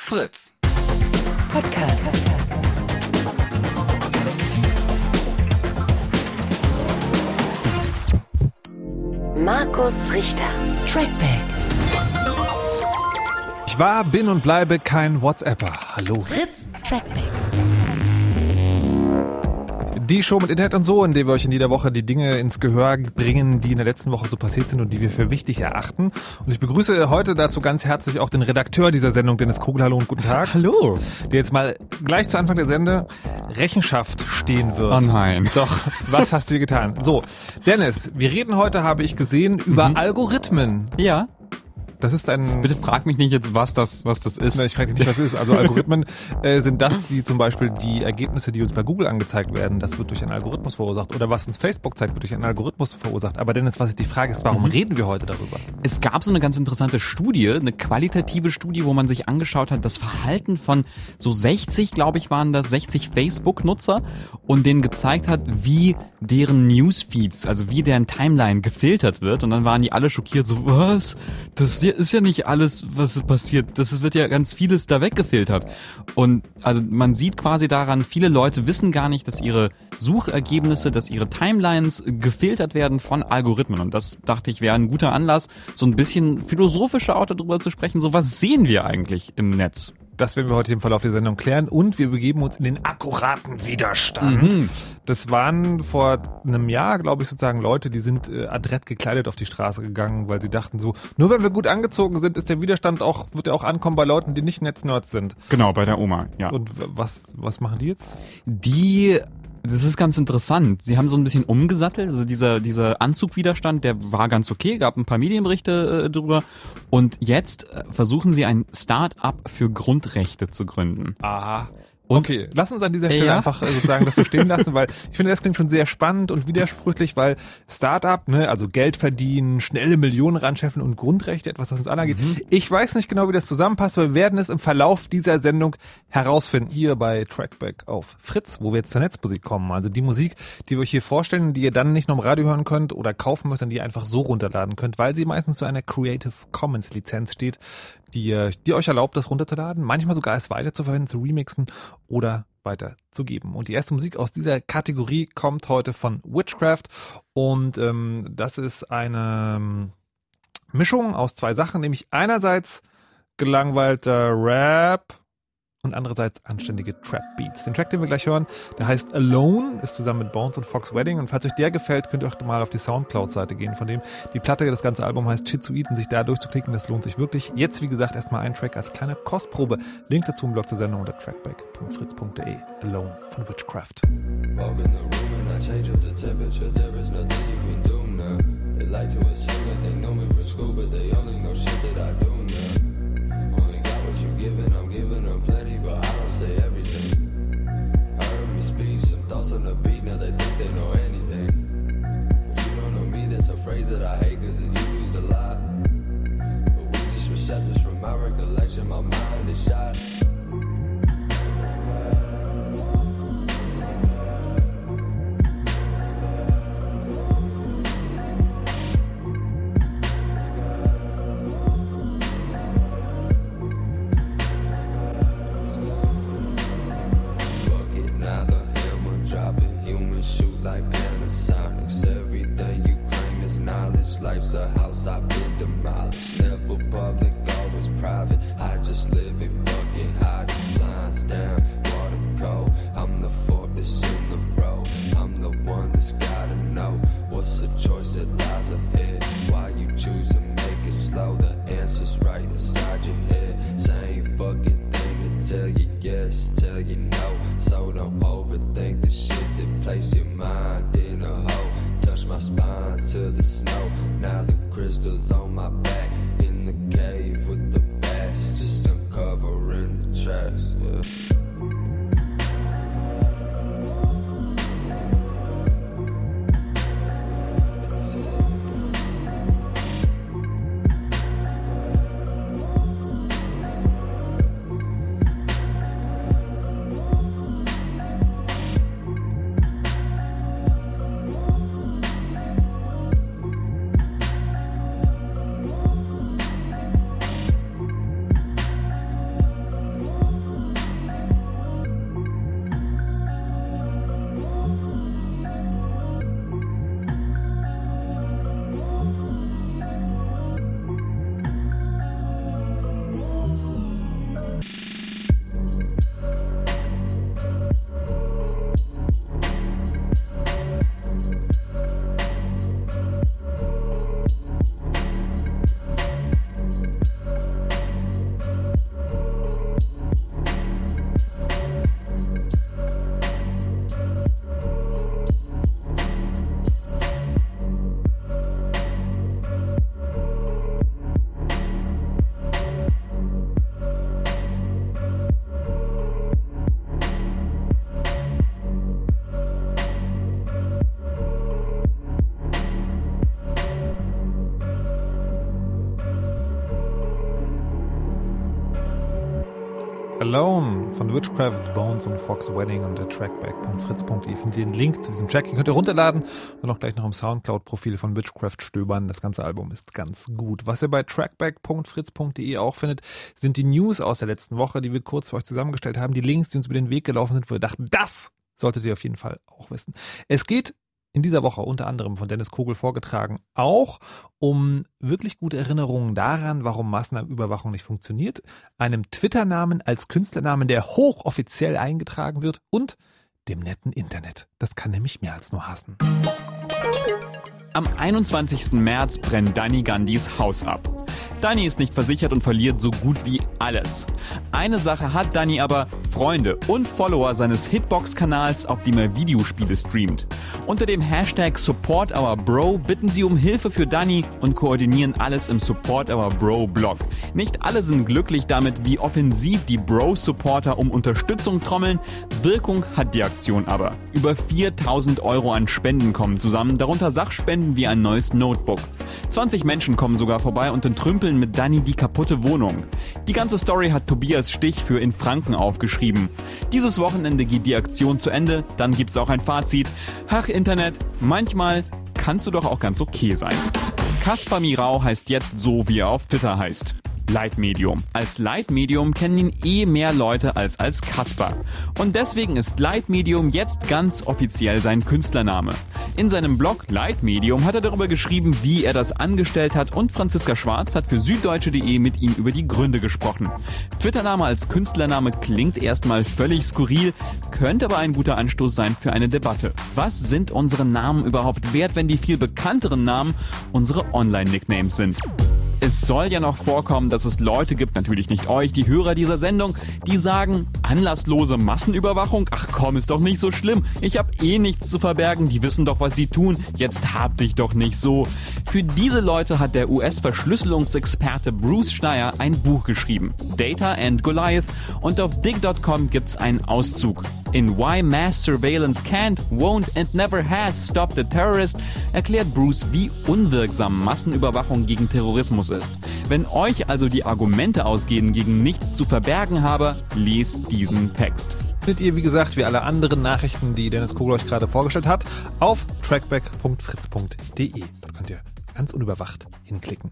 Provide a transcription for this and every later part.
Fritz. Podcast. Markus Richter. Trackback. Ich war, bin und bleibe kein WhatsApper. Hallo. Fritz Trackback. Die Show mit Internet und so, in der wir euch in jeder Woche die Dinge ins Gehör bringen, die in der letzten Woche so passiert sind und die wir für wichtig erachten. Und ich begrüße heute dazu ganz herzlich auch den Redakteur dieser Sendung, Dennis Kogel. Hallo und guten Tag. Hallo. Der jetzt mal gleich zu Anfang der Sende Rechenschaft stehen wird. Oh nein. Doch, was hast du hier getan? So, Dennis, wir reden heute, habe ich gesehen, über Algorithmen. Ja. Das ist ein... Bitte frag mich nicht jetzt, was das ist. Ich frage dich nicht, was es ist. Also Algorithmen sind das, die zum Beispiel die Ergebnisse, die uns bei Google angezeigt werden, das wird durch einen Algorithmus verursacht. Oder was uns Facebook zeigt, wird durch einen Algorithmus verursacht. Aber Dennis, was die Frage ist, warum reden wir heute darüber? Es gab so eine ganz interessante Studie, eine qualitative Studie, wo man sich angeschaut hat, das Verhalten von so 60, glaube ich, waren das 60 Facebook-Nutzer und denen gezeigt hat, wie deren Newsfeeds, also wie deren Timeline gefiltert wird. Und dann waren die alle schockiert, so was? Das ist ja nicht alles, was passiert. Das wird ja ganz vieles da weggefiltert. Und also man sieht quasi daran, viele Leute wissen gar nicht, dass ihre Suchergebnisse, dass ihre Timelines gefiltert werden von Algorithmen. Und das dachte ich, wäre ein guter Anlass, so ein bisschen philosophischer auch darüber zu sprechen. So, was sehen wir eigentlich im Netz? Das werden wir heute im Verlauf der Sendung klären und wir begeben uns in den akkuraten Widerstand. Das waren vor einem Jahr, glaube ich, sozusagen Leute, die sind adrett gekleidet auf die Straße gegangen, weil sie dachten so, nur wenn wir gut angezogen sind, ist der Widerstand auch, wird er auch ankommen bei Leuten, die nicht Netznerds sind. Genau, bei der Oma, ja. Und was machen die jetzt? Das ist ganz interessant. Sie haben so ein bisschen umgesattelt. Also dieser Anzugwiderstand, der war ganz okay, gab ein paar Medienberichte drüber. Und jetzt versuchen sie ein Start-up für Grundrechte zu gründen. Aha. Okay, lass uns an dieser Stelle einfach sozusagen das so stehen lassen, weil ich finde, das klingt schon sehr spannend und widersprüchlich, weil Startup, ne, also Geld verdienen, schnelle Millionen ranschaffen und Grundrechte, etwas, das uns angeht. Ich weiß nicht genau, wie das zusammenpasst, aber wir werden es im Verlauf dieser Sendung herausfinden, hier bei Trackback auf Fritz, wo wir jetzt zur Netzmusik kommen. Also die Musik, die wir euch hier vorstellen, die ihr dann nicht nur im Radio hören könnt oder kaufen müsst, die ihr einfach so runterladen könnt, weil sie meistens zu einer Creative Commons Lizenz steht, die euch erlaubt, das runterzuladen, manchmal sogar es weiter zu verwenden, zu remixen oder weiterzugeben. Und die erste Musik aus dieser Kategorie kommt heute von Witchcraft und das ist eine Mischung aus zwei Sachen, nämlich einerseits gelangweilter Rap und andererseits anständige Trap-Beats. Den Track, den wir gleich hören, der heißt Alone, ist zusammen mit Bones und Fox Wedding und falls euch der gefällt, könnt ihr auch mal auf die Soundcloud-Seite gehen, von dem die Platte, das ganze Album heißt Schizoid und sich da durchzuklicken, das lohnt sich wirklich. Jetzt, wie gesagt, erstmal ein Track als kleine Kostprobe. Link dazu im Blog zur Sendung unter trackback.fritz.de. Alone von Witchcraft. My mind is shot. Alone von Witchcraft, Bones und Fox Wedding und der Trackback.fritz.de findet ihr den Link zu diesem Track. Den könnt ihr runterladen und auch gleich noch im Soundcloud-Profil von Witchcraft stöbern. Das ganze Album ist ganz gut. Was ihr bei Trackback.fritz.de auch findet, sind die News aus der letzten Woche, die wir kurz für euch zusammengestellt haben. Die Links, die uns über den Weg gelaufen sind, wo wir dachten, das solltet ihr auf jeden Fall auch wissen. Es geht in dieser Woche unter anderem von Dennis Kogel vorgetragen auch um wirklich gute Erinnerungen daran, warum Massenüberwachung nicht funktioniert, einem Twitter-Namen als Künstlernamen, der hochoffiziell eingetragen wird und dem netten Internet. Das kann nämlich mehr als nur hassen. Am 21. März brennt Danny Gandhis Haus ab. Danny ist nicht versichert und verliert so gut wie alles. Eine Sache hat Danny aber: Freunde und Follower seines Hitbox-Kanals, auf dem er Videospiele streamt. Unter dem Hashtag SupportOurBro bitten sie um Hilfe für Danny und koordinieren alles im SupportOurBro-Blog. Nicht alle sind glücklich damit, wie offensiv die Bro-Supporter um Unterstützung trommeln. Wirkung hat die Aktion aber. Über 4.000 € an Spenden kommen zusammen, darunter Sachspenden wie ein neues Notebook. 20 Menschen kommen sogar vorbei und entrümpeln mit Danny die kaputte Wohnung. Die ganze Story hat Tobias Stich für In Franken aufgeschrieben. Dieses Wochenende geht die Aktion zu Ende, dann gibt's auch ein Fazit. Ach Internet, manchmal kannst du doch auch ganz okay sein. Kaspar Mirau heißt jetzt so, wie er auf Twitter heißt. Leitmedium. Als Leitmedium kennen ihn mehr Leute als Kaspar. Und deswegen ist Leitmedium jetzt ganz offiziell sein Künstlername. In seinem Blog Leitmedium hat er darüber geschrieben, wie er das angestellt hat, und Franziska Schwarz hat für süddeutsche.de mit ihm über die Gründe gesprochen. Twittername als Künstlername klingt erstmal völlig skurril, könnte aber ein guter Anstoß sein für eine Debatte. Was sind unsere Namen überhaupt wert, wenn die viel bekannteren Namen unsere Online-Nicknames sind? Es soll ja noch vorkommen, dass es Leute gibt, natürlich nicht euch, die Hörer dieser Sendung, die sagen, anlasslose Massenüberwachung? Ach komm, ist doch nicht so schlimm. Ich habe eh nichts zu verbergen, die wissen doch, was sie tun. Jetzt hab dich doch nicht so. Für diese Leute hat der US-Verschlüsselungsexperte Bruce Schneier ein Buch geschrieben, Data and Goliath, und auf dig.com gibt's einen Auszug. In Why Mass Surveillance Can't, Won't and Never Has Stopped a Terrorist erklärt Bruce, wie unwirksam Massenüberwachung gegen Terrorismus ist. Wenn euch also die Argumente ausgehen, gegen nichts zu verbergen habe, lest diesen Text. Findet ihr, wie gesagt, wie alle anderen Nachrichten, die Dennis Kogel euch gerade vorgestellt hat, auf trackback.fritz.de. Dort könnt ihr ganz unüberwacht hinklicken.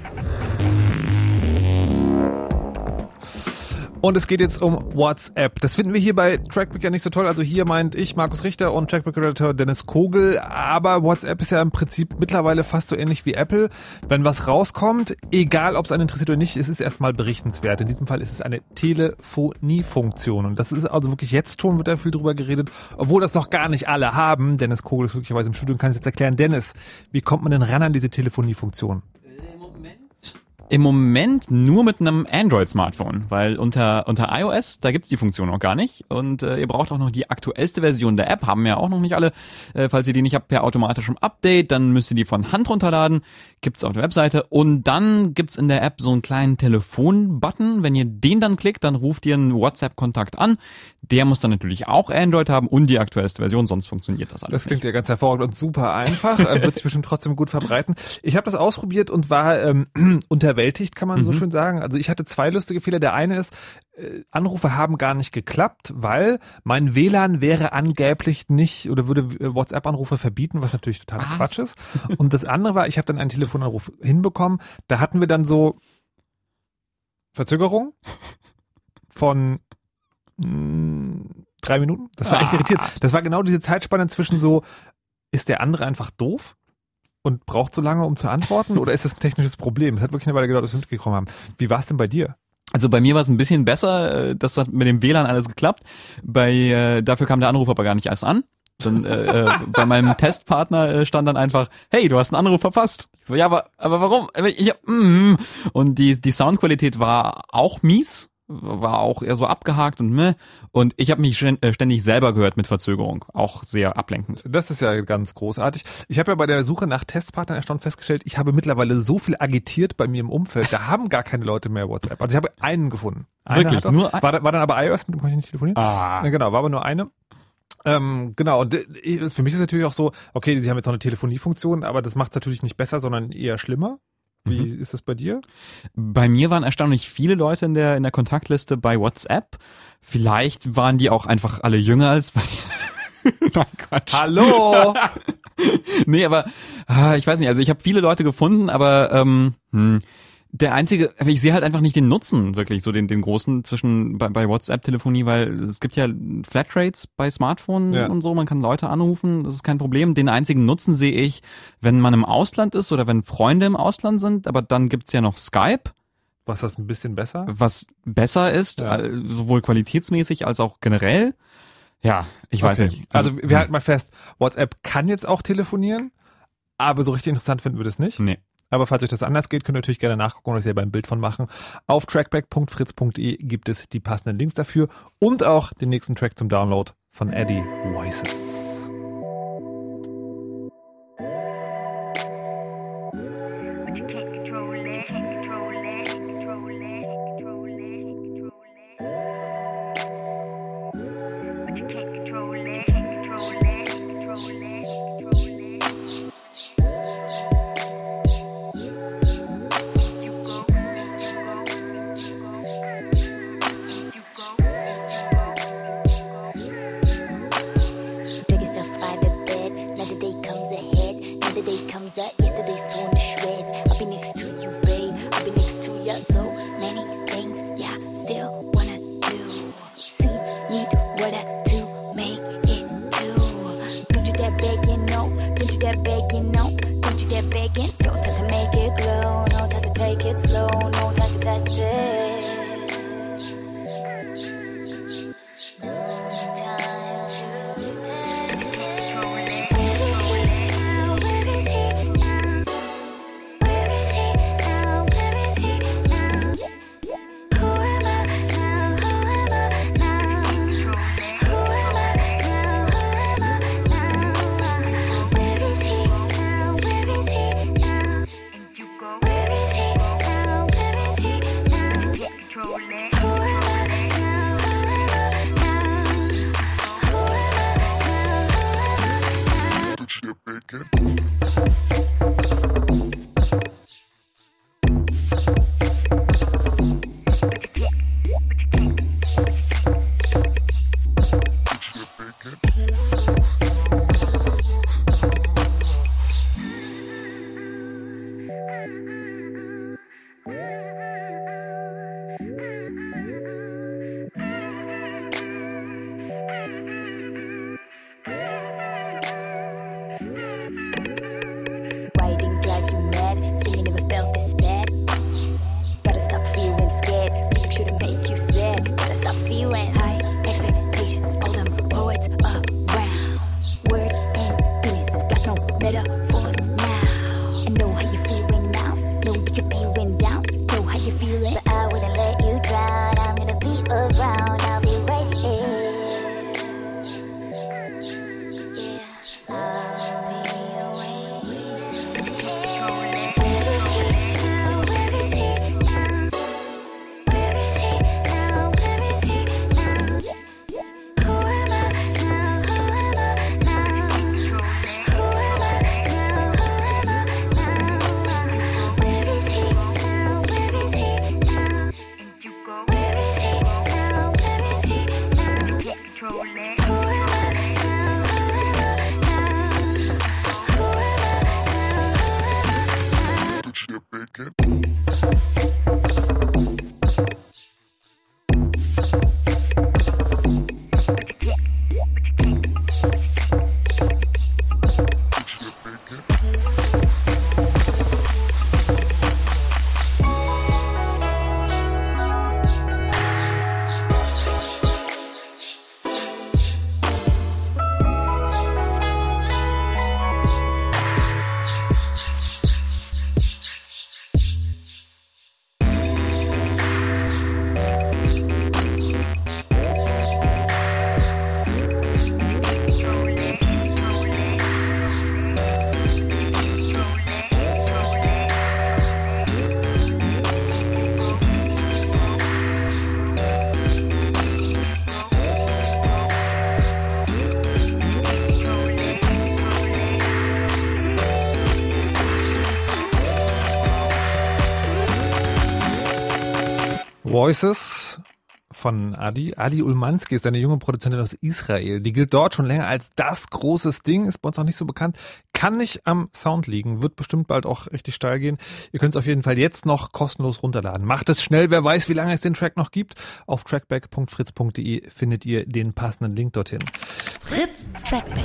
Und es geht jetzt um WhatsApp. Das finden wir hier bei Trackback ja nicht so toll. Also hier meint ich, Markus Richter, und Trackback-Redakteur Dennis Kogel. Aber WhatsApp ist ja im Prinzip mittlerweile fast so ähnlich wie Apple. Wenn was rauskommt, egal ob es einen interessiert oder nicht, es ist erstmal berichtenswert. In diesem Fall ist es eine Telefoniefunktion. Und das ist also wirklich jetzt schon, wird da viel drüber geredet, obwohl das noch gar nicht alle haben. Dennis Kogel ist glücklicherweise im Studio und kann es jetzt erklären. Dennis, wie kommt man denn ran an diese Telefoniefunktion? Im Moment nur mit einem Android-Smartphone, weil unter iOS, da gibt's die Funktion noch gar nicht, und ihr braucht auch noch die aktuellste Version der App, haben ja auch noch nicht alle. Falls ihr die nicht habt, per automatischem Update, dann müsst ihr die von Hand runterladen, gibt's auf der Webseite, und dann gibt's in der App so einen kleinen Telefon-Button. Wenn ihr den dann klickt, dann ruft ihr einen WhatsApp-Kontakt an. Der muss dann natürlich auch Android haben und die aktuellste Version, sonst funktioniert das alles Das klingt nicht. Ja ganz hervorragend und super einfach, wird sich bestimmt trotzdem gut verbreiten. Ich habe das ausprobiert und war unterwältigt, kann man so schön sagen. Also ich hatte zwei lustige Fehler. Der eine ist, Anrufe haben gar nicht geklappt, weil mein WLAN wäre angeblich nicht oder würde WhatsApp-Anrufe verbieten, was natürlich totaler Quatsch ist. Und das andere war, ich habe dann einen Telefonanruf hinbekommen. Da hatten wir dann so Verzögerung von 3 Minuten. Das war echt irritierend. Das war genau diese Zeitspanne zwischen so, ist der andere einfach doof und braucht so lange, um zu antworten, oder ist das ein technisches Problem? Es hat wirklich eine Weile gedauert, bis wir mitgekommen haben. Wie war es denn bei dir? Also bei mir war es ein bisschen besser, das hat mit dem WLAN alles geklappt. Dafür kam der Anruf aber gar nicht erst an. Dann bei meinem Testpartner stand dann einfach, hey, du hast einen Anruf verpasst. Ich so, ja, aber warum? Und die Soundqualität war auch mies, war auch eher so abgehakt und ich habe mich ständig selber gehört mit Verzögerung, auch sehr ablenkend. Das ist ja ganz großartig. Ich habe ja bei der Suche nach Testpartnern erstaunt festgestellt, ich habe mittlerweile so viel agitiert bei mir im Umfeld, da haben gar keine Leute mehr WhatsApp. Also ich habe einen gefunden. Wirklich? War dann aber iOS, mit dem konnte ich nicht telefonieren. Ah. Ja, genau, war aber nur eine. Genau, und für mich ist natürlich auch so, okay, sie haben jetzt noch eine Telefoniefunktion, aber das macht es natürlich nicht besser, sondern eher schlimmer. Wie ist das bei dir? Bei mir waren erstaunlich viele Leute in der Kontaktliste bei WhatsApp. Vielleicht waren die auch einfach alle jünger als bei dir. Nein, Quatsch. Hallo! Nee, aber ich weiß nicht, also ich habe viele Leute gefunden, aber der einzige, ich sehe halt einfach nicht den Nutzen wirklich, so den großen bei WhatsApp-Telefonie, weil es gibt ja Flatrates bei Smartphones und so, man kann Leute anrufen, das ist kein Problem. Den einzigen Nutzen sehe ich, wenn man im Ausland ist oder wenn Freunde im Ausland sind, aber dann gibt's ja noch Skype. Was ist ein bisschen besser? Was besser ist, sowohl qualitätsmäßig als auch generell. Ja, ich weiß nicht. Also wir halten mal fest, WhatsApp kann jetzt auch telefonieren, aber so richtig interessant finden wir das nicht. Nee. Aber falls euch das anders geht, könnt ihr natürlich gerne nachgucken und euch selber ein Bild von machen. Auf trackback.fritz.de gibt es die passenden Links dafür und auch den nächsten Track zum Download von Eddie Voices. Yesterday's torn to shreds. I'll be next to you, babe. I'll be next to you. So many things, yeah, still wanna do. Seeds need water to make it do. Don't you dare begging, no. Don't you dare begging, no. Don't you dare begging. So time to make it glow. No time to take it slow. No time to test it. No time to test it. Writing drives you mad, saying you never felt this bad. Gotta stop feeling scared, music shouldn't make you sad. Gotta stop feeling high expectations, all them poets around. Words and feelings, got no metaphors now. I know how you feeling now, know that you're feeling down. Know how you feeling, but I wouldn't let you drown. I'm gonna be around, I'll be right here. Yeah, I'll be Where is he now? Voices von Adi Ulmanski ist eine junge Produzentin aus Israel. Die gilt dort schon länger als das großes Ding, ist bei uns auch nicht so bekannt. Kann nicht am Sound liegen, wird bestimmt bald auch richtig steil gehen. Ihr könnt es auf jeden Fall jetzt noch kostenlos runterladen. Macht es schnell, wer weiß, wie lange es den Track noch gibt. Auf trackback.fritz.de findet ihr den passenden Link dorthin. Fritz Trackback.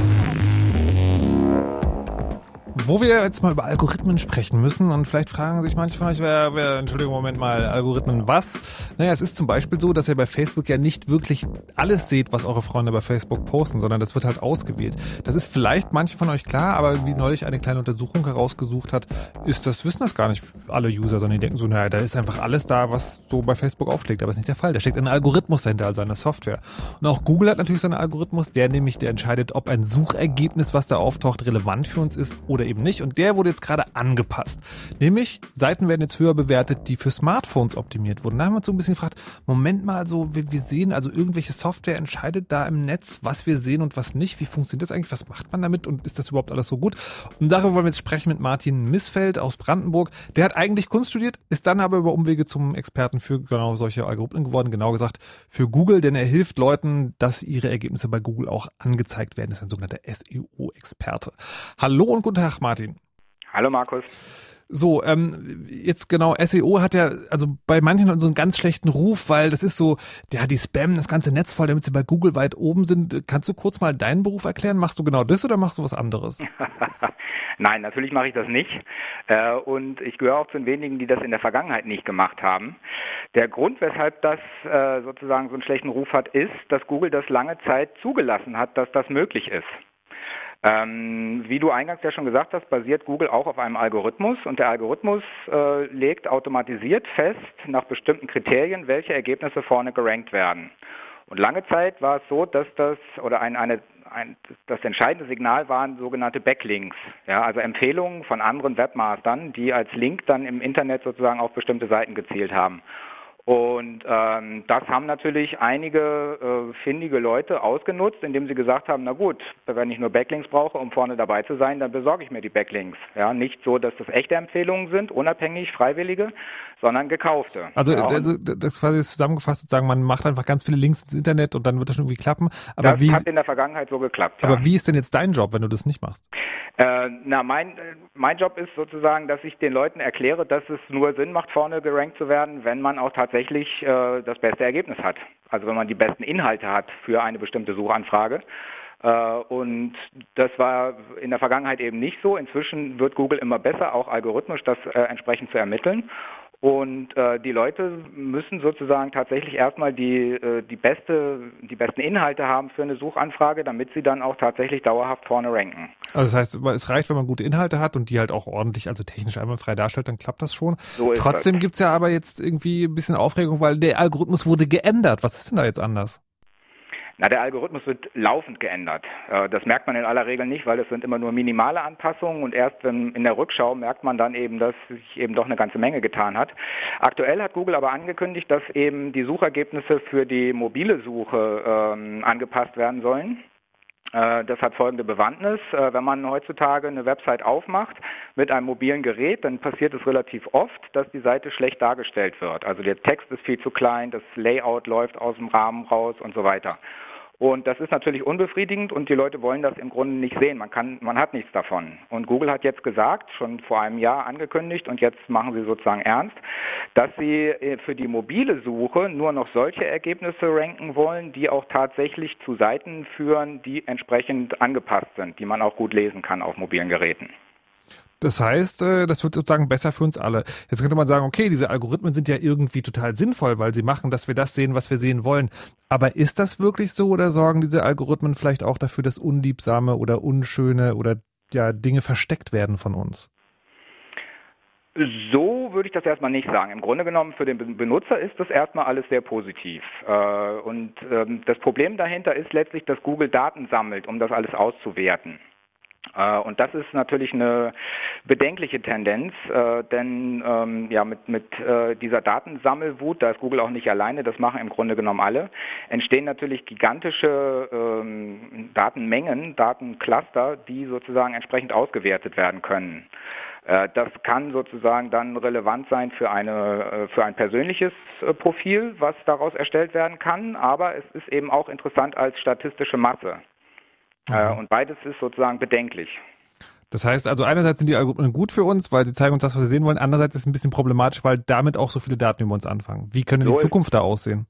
Wo wir jetzt mal über Algorithmen sprechen müssen und vielleicht fragen sich manche von euch, Entschuldigung, Moment mal, Algorithmen was? Naja, es ist zum Beispiel so, dass ihr bei Facebook ja nicht wirklich alles seht, was eure Freunde bei Facebook posten, sondern das wird halt ausgewählt. Das ist vielleicht manche von euch klar, aber wie neulich eine kleine Untersuchung herausgesucht hat, wissen das gar nicht alle User, sondern die denken so, naja, da ist einfach alles da, was so bei Facebook aufschlägt, aber das ist nicht der Fall. Da steckt ein Algorithmus dahinter, also eine Software. Und auch Google hat natürlich seinen Algorithmus, der entscheidet, ob ein Suchergebnis, was da auftaucht, relevant für uns ist oder eben nicht. Und der wurde jetzt gerade angepasst. Nämlich, Seiten werden jetzt höher bewertet, die für Smartphones optimiert wurden. Da haben wir uns so ein bisschen gefragt, Moment mal, so wir sehen, also irgendwelche Software entscheidet da im Netz, was wir sehen und was nicht. Wie funktioniert das eigentlich? Was macht man damit? Und ist das überhaupt alles so gut? Und darüber wollen wir jetzt sprechen mit Martin Missfeld aus Brandenburg. Der hat eigentlich Kunst studiert, ist dann aber über Umwege zum Experten für genau solche Algorithmen geworden. Genau gesagt für Google, denn er hilft Leuten, dass ihre Ergebnisse bei Google auch angezeigt werden. Das ist ein sogenannter SEO-Experte. Hallo und guten Tag, Martin. Hallo Markus. So, jetzt genau, SEO hat ja also bei manchen so einen ganz schlechten Ruf, weil das ist so, ja, die spammen das ganze Netz voll, damit sie bei Google weit oben sind. Kannst du kurz mal deinen Beruf erklären? Machst du genau das oder machst du was anderes? Nein, natürlich mache ich das nicht. Und ich gehöre auch zu den wenigen, die das in der Vergangenheit nicht gemacht haben. Der Grund, weshalb das sozusagen so einen schlechten Ruf hat, ist, dass Google das lange Zeit zugelassen hat, dass das möglich ist. Wie du eingangs ja schon gesagt hast, basiert Google auch auf einem Algorithmus und der Algorithmus legt automatisiert fest, nach bestimmten Kriterien, welche Ergebnisse vorne gerankt werden. Und lange Zeit war es so, dass das entscheidende Signal waren sogenannte Backlinks, ja, also Empfehlungen von anderen Webmastern, die als Link dann im Internet sozusagen auf bestimmte Seiten gezielt haben. Und das haben natürlich einige findige Leute ausgenutzt, indem sie gesagt haben, na gut, wenn ich nur Backlinks brauche, um vorne dabei zu sein, dann besorge ich mir die Backlinks. Ja, nicht so, dass das echte Empfehlungen sind, unabhängig, freiwillige, sondern gekaufte. Also ja, das quasi zusammengefasst sozusagen, man macht einfach ganz viele Links ins Internet und dann wird das schon irgendwie klappen. Aber das hat in der Vergangenheit so geklappt. Aber ja. Wie ist denn jetzt dein Job, wenn du das nicht machst? Mein Job ist sozusagen, dass ich den Leuten erkläre, dass es nur Sinn macht, vorne gerankt zu werden, wenn man auch tatsächlich das beste Ergebnis hat. Also wenn man die besten Inhalte hat für eine bestimmte Suchanfrage. Und das war in der Vergangenheit eben nicht so. Inzwischen wird Google immer besser, auch algorithmisch das entsprechend zu ermitteln. Und die Leute müssen sozusagen tatsächlich erstmal die besten Inhalte haben für eine Suchanfrage, damit sie dann auch tatsächlich dauerhaft vorne ranken. Also das heißt, es reicht, wenn man gute Inhalte hat und die halt auch ordentlich, also technisch einwandfrei darstellt, dann klappt das schon. So ist Trotzdem das. Gibt's ja aber jetzt irgendwie ein bisschen Aufregung, weil der Algorithmus wurde geändert. Was ist denn da jetzt anders? Na, der Algorithmus wird laufend geändert. Das merkt man in aller Regel nicht, weil es sind immer nur minimale Anpassungen und erst in der Rückschau merkt man dann eben, dass sich eben doch eine ganze Menge getan hat. Aktuell hat Google aber angekündigt, dass eben die Suchergebnisse für die mobile Suche angepasst werden sollen. Das hat folgende Bewandtnis. Wenn man heutzutage eine Website aufmacht mit einem mobilen Gerät, dann passiert es relativ oft, dass die Seite schlecht dargestellt wird. Also der Text ist viel zu klein, das Layout läuft aus dem Rahmen raus und so weiter. Und das ist natürlich unbefriedigend und die Leute wollen das im Grunde nicht sehen. Man hat nichts davon. Und Google hat jetzt gesagt, schon vor einem Jahr angekündigt und jetzt machen sie sozusagen ernst, dass sie für die mobile Suche nur noch solche Ergebnisse ranken wollen, die auch tatsächlich zu Seiten führen, die entsprechend angepasst sind, die man auch gut lesen kann auf mobilen Geräten. Das heißt, das wird sozusagen besser für uns alle. Jetzt könnte man sagen, okay, diese Algorithmen sind ja irgendwie total sinnvoll, weil sie machen, dass wir das sehen, was wir sehen wollen. Aber ist das wirklich so oder sorgen diese Algorithmen vielleicht auch dafür, dass unliebsame oder unschöne oder ja Dinge versteckt werden von uns? So würde ich das erstmal nicht sagen. Im Grunde genommen für den Benutzer ist das erstmal alles sehr positiv. Und das Problem dahinter ist letztlich, dass Google Daten sammelt, um das alles auszuwerten. Und das ist natürlich eine bedenkliche Tendenz, denn mit dieser Datensammelwut, da ist Google auch nicht alleine, das machen im Grunde genommen alle, entstehen natürlich gigantische Datenmengen, Datencluster, die sozusagen entsprechend ausgewertet werden können. Das kann sozusagen dann relevant sein für ein persönliches Profil, was daraus erstellt werden kann, aber es ist eben auch interessant als statistische Masse. Und beides ist sozusagen bedenklich. Das heißt also, einerseits sind die Algorithmen gut für uns, weil sie zeigen uns das, was wir sehen wollen. Andererseits ist es ein bisschen problematisch, weil damit auch so viele Daten über uns anfangen. Wie könnte die Zukunft da aussehen?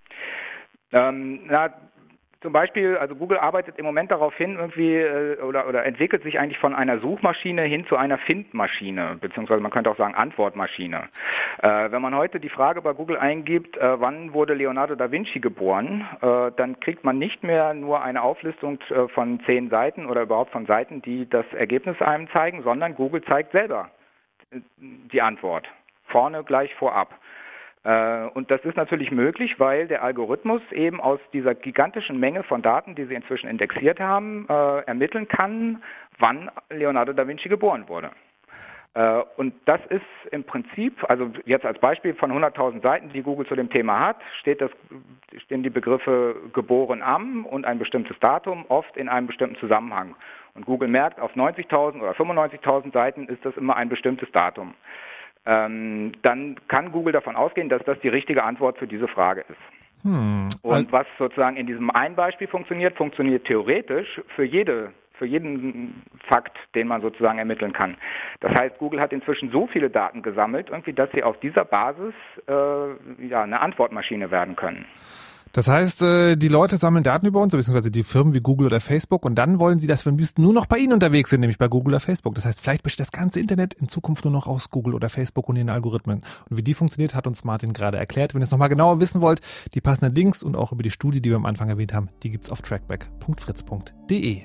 Zum Beispiel, also Google arbeitet im Moment darauf hin, irgendwie oder entwickelt sich eigentlich von einer Suchmaschine hin zu einer Findmaschine, beziehungsweise man könnte auch sagen Antwortmaschine. Wenn man heute die Frage bei Google eingibt, wann wurde Leonardo da Vinci geboren, dann kriegt man nicht mehr nur eine Auflistung von 10 Seiten oder überhaupt von Seiten, die das Ergebnis einem zeigen, sondern Google zeigt selber die Antwort. Vorne gleich vorab. Und das ist natürlich möglich, weil der Algorithmus eben aus dieser gigantischen Menge von Daten, die sie inzwischen indexiert haben, ermitteln kann, wann Leonardo da Vinci geboren wurde. Und das ist im Prinzip, also jetzt als Beispiel von 100.000 Seiten, die Google zu dem Thema hat, stehen die Begriffe geboren am und ein bestimmtes Datum oft in einem bestimmten Zusammenhang. Und Google merkt, auf 90.000 oder 95.000 Seiten ist das immer ein bestimmtes Datum. Dann kann Google davon ausgehen, dass das die richtige Antwort für diese Frage ist. Und was sozusagen in diesem einen Beispiel funktioniert theoretisch für jeden Fakt, den man sozusagen ermitteln kann. Das heißt, Google hat inzwischen so viele Daten gesammelt, irgendwie, dass sie auf dieser Basis eine Antwortmaschine werden können. Das heißt, die Leute sammeln Daten über uns, beziehungsweise die Firmen wie Google oder Facebook, und dann wollen sie, dass wir am liebsten nur noch bei ihnen unterwegs sind, nämlich bei Google oder Facebook. Das heißt, vielleicht besteht das ganze Internet in Zukunft nur noch aus Google oder Facebook und den Algorithmen. Und wie die funktioniert, hat uns Martin gerade erklärt. Wenn ihr es nochmal genauer wissen wollt, die passenden Links und auch über die Studie, die wir am Anfang erwähnt haben, die gibt's auf trackback.fritz.de.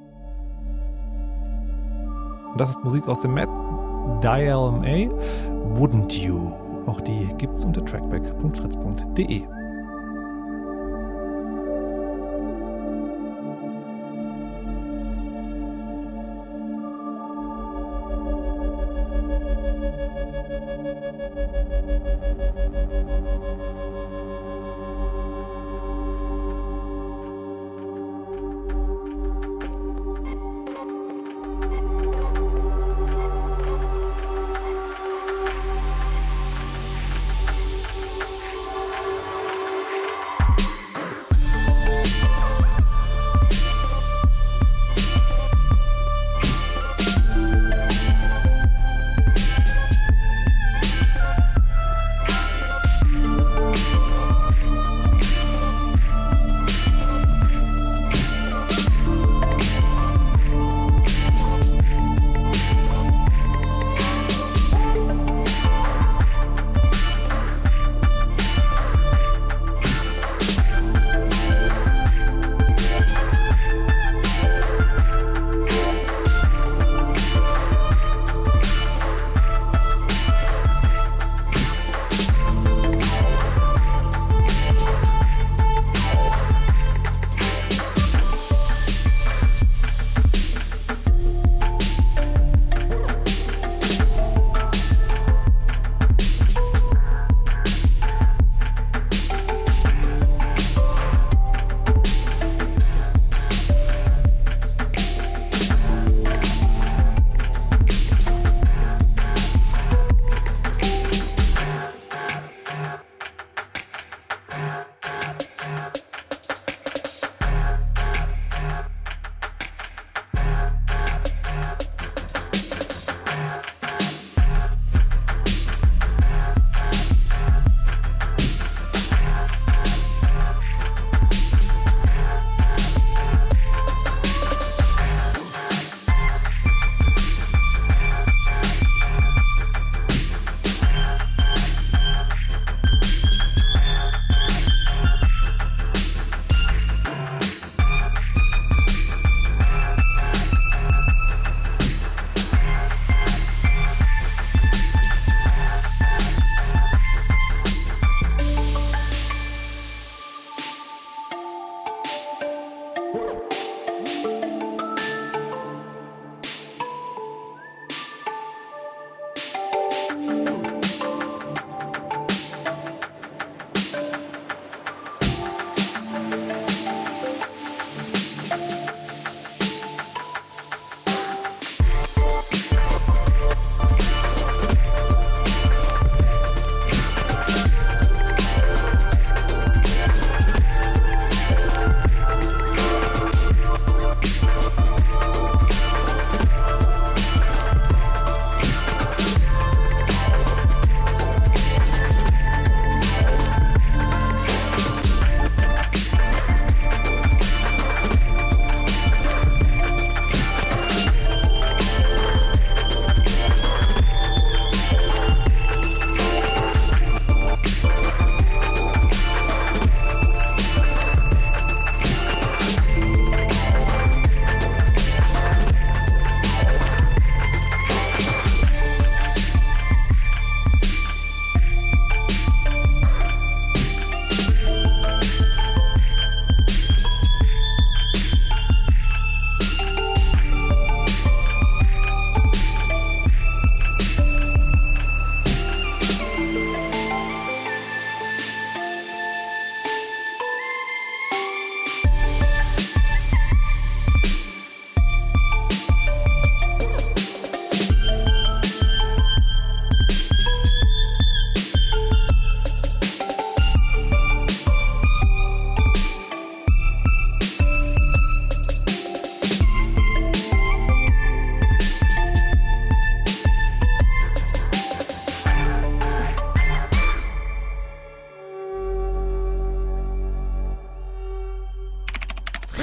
Und das ist Musik aus dem Matt Dial-A, Wouldn't You. Auch die gibt's unter trackback.fritz.de.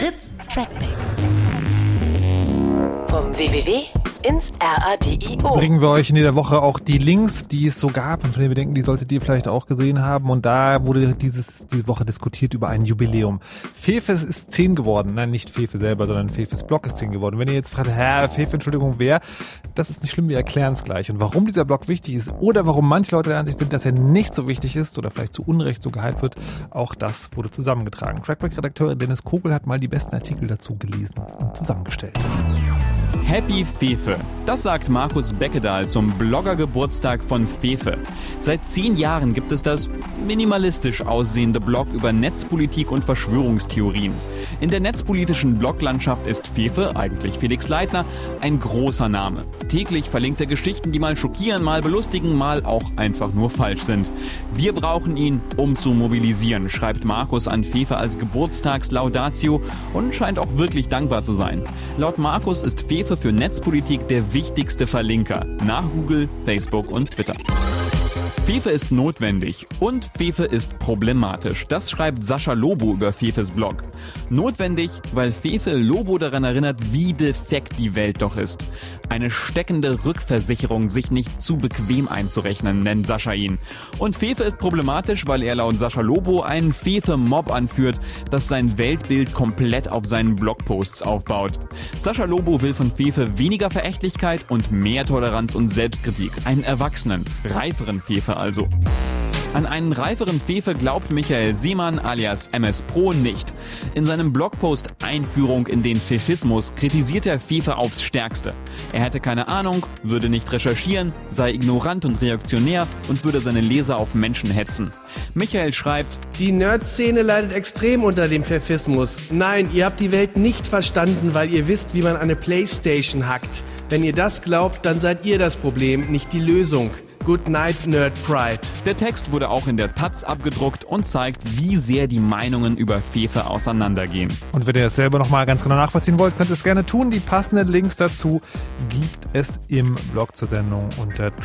Fritz Trackback. Vom www ins RADIO. Bringen wir euch in jeder Woche auch die Links, die es so gab und von denen wir denken, die solltet ihr vielleicht auch gesehen haben. Und da wurde diese Woche diskutiert über ein Jubiläum. Fefes ist 10 geworden. Nein, nicht Fefe selber, sondern Fefes Blog ist 10 geworden. Wenn ihr jetzt fragt, Fefe, Entschuldigung, wer? Das ist nicht schlimm, wir erklären es gleich. Und warum dieser Blog wichtig ist oder warum manche Leute der Ansicht sind, dass er nicht so wichtig ist oder vielleicht zu Unrecht so gehypt wird, auch das wurde zusammengetragen. Trackback-Redakteur Dennis Kogel hat mal die besten Artikel dazu gelesen und zusammengestellt. Happy Fefe. Das sagt Markus Beckedahl zum Blogger-Geburtstag von Fefe. Seit 10 Jahren gibt es das minimalistisch aussehende Blog über Netzpolitik und Verschwörungstheorien. In der netzpolitischen Bloglandschaft ist Fefe, eigentlich Felix Leitner, ein großer Name. Täglich verlinkt er Geschichten, die mal schockieren, mal belustigen, mal auch einfach nur falsch sind. Wir brauchen ihn, um zu mobilisieren, schreibt Markus an Fefe als Geburtstagslaudatio und scheint auch wirklich dankbar zu sein. Laut Markus ist Fefe für Netzpolitik der wichtigste Verlinker, nach Google, Facebook und Twitter. Fefe ist notwendig und Fefe ist problematisch. Das schreibt Sascha Lobo über Fefes Blog. Notwendig, weil Fefe Lobo daran erinnert, wie defekt die Welt doch ist. Eine steckende Rückversicherung, sich nicht zu bequem einzurechnen, nennt Sascha ihn. Und Fefe ist problematisch, weil er laut Sascha Lobo einen Fefe-Mob anführt, das sein Weltbild komplett auf seinen Blogposts aufbaut. Sascha Lobo will von Fefe weniger Verächtlichkeit und mehr Toleranz und Selbstkritik. Einen erwachsenen, reiferen Fefe also. An einen reiferen Fefe glaubt Michael Seemann alias MS Pro nicht. In seinem Blogpost Einführung in den Fefismus kritisiert er Fefe aufs Stärkste. Er hätte keine Ahnung, würde nicht recherchieren, sei ignorant und reaktionär und würde seine Leser auf Menschen hetzen. Michael schreibt: Die Nerd-Szene leidet extrem unter dem Pfeffismus. Nein, ihr habt die Welt nicht verstanden, weil ihr wisst, wie man eine Playstation hackt. Wenn ihr das glaubt, dann seid ihr das Problem, nicht die Lösung. Good night, Nerd Pride. Der Text wurde auch in der Taz abgedruckt und zeigt, wie sehr die Meinungen über Fefe auseinandergehen. Und wenn ihr das selber nochmal ganz genau nachvollziehen wollt, könnt ihr es gerne tun. Die passenden Links dazu gibt es im Blog zur Sendung unter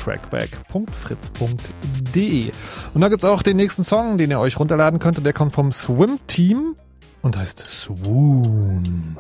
trackback.fritz.de. Und da gibt es auch den nächsten Song, den ihr euch runterladen könnt. Und der kommt vom Swim Team und heißt Swoon.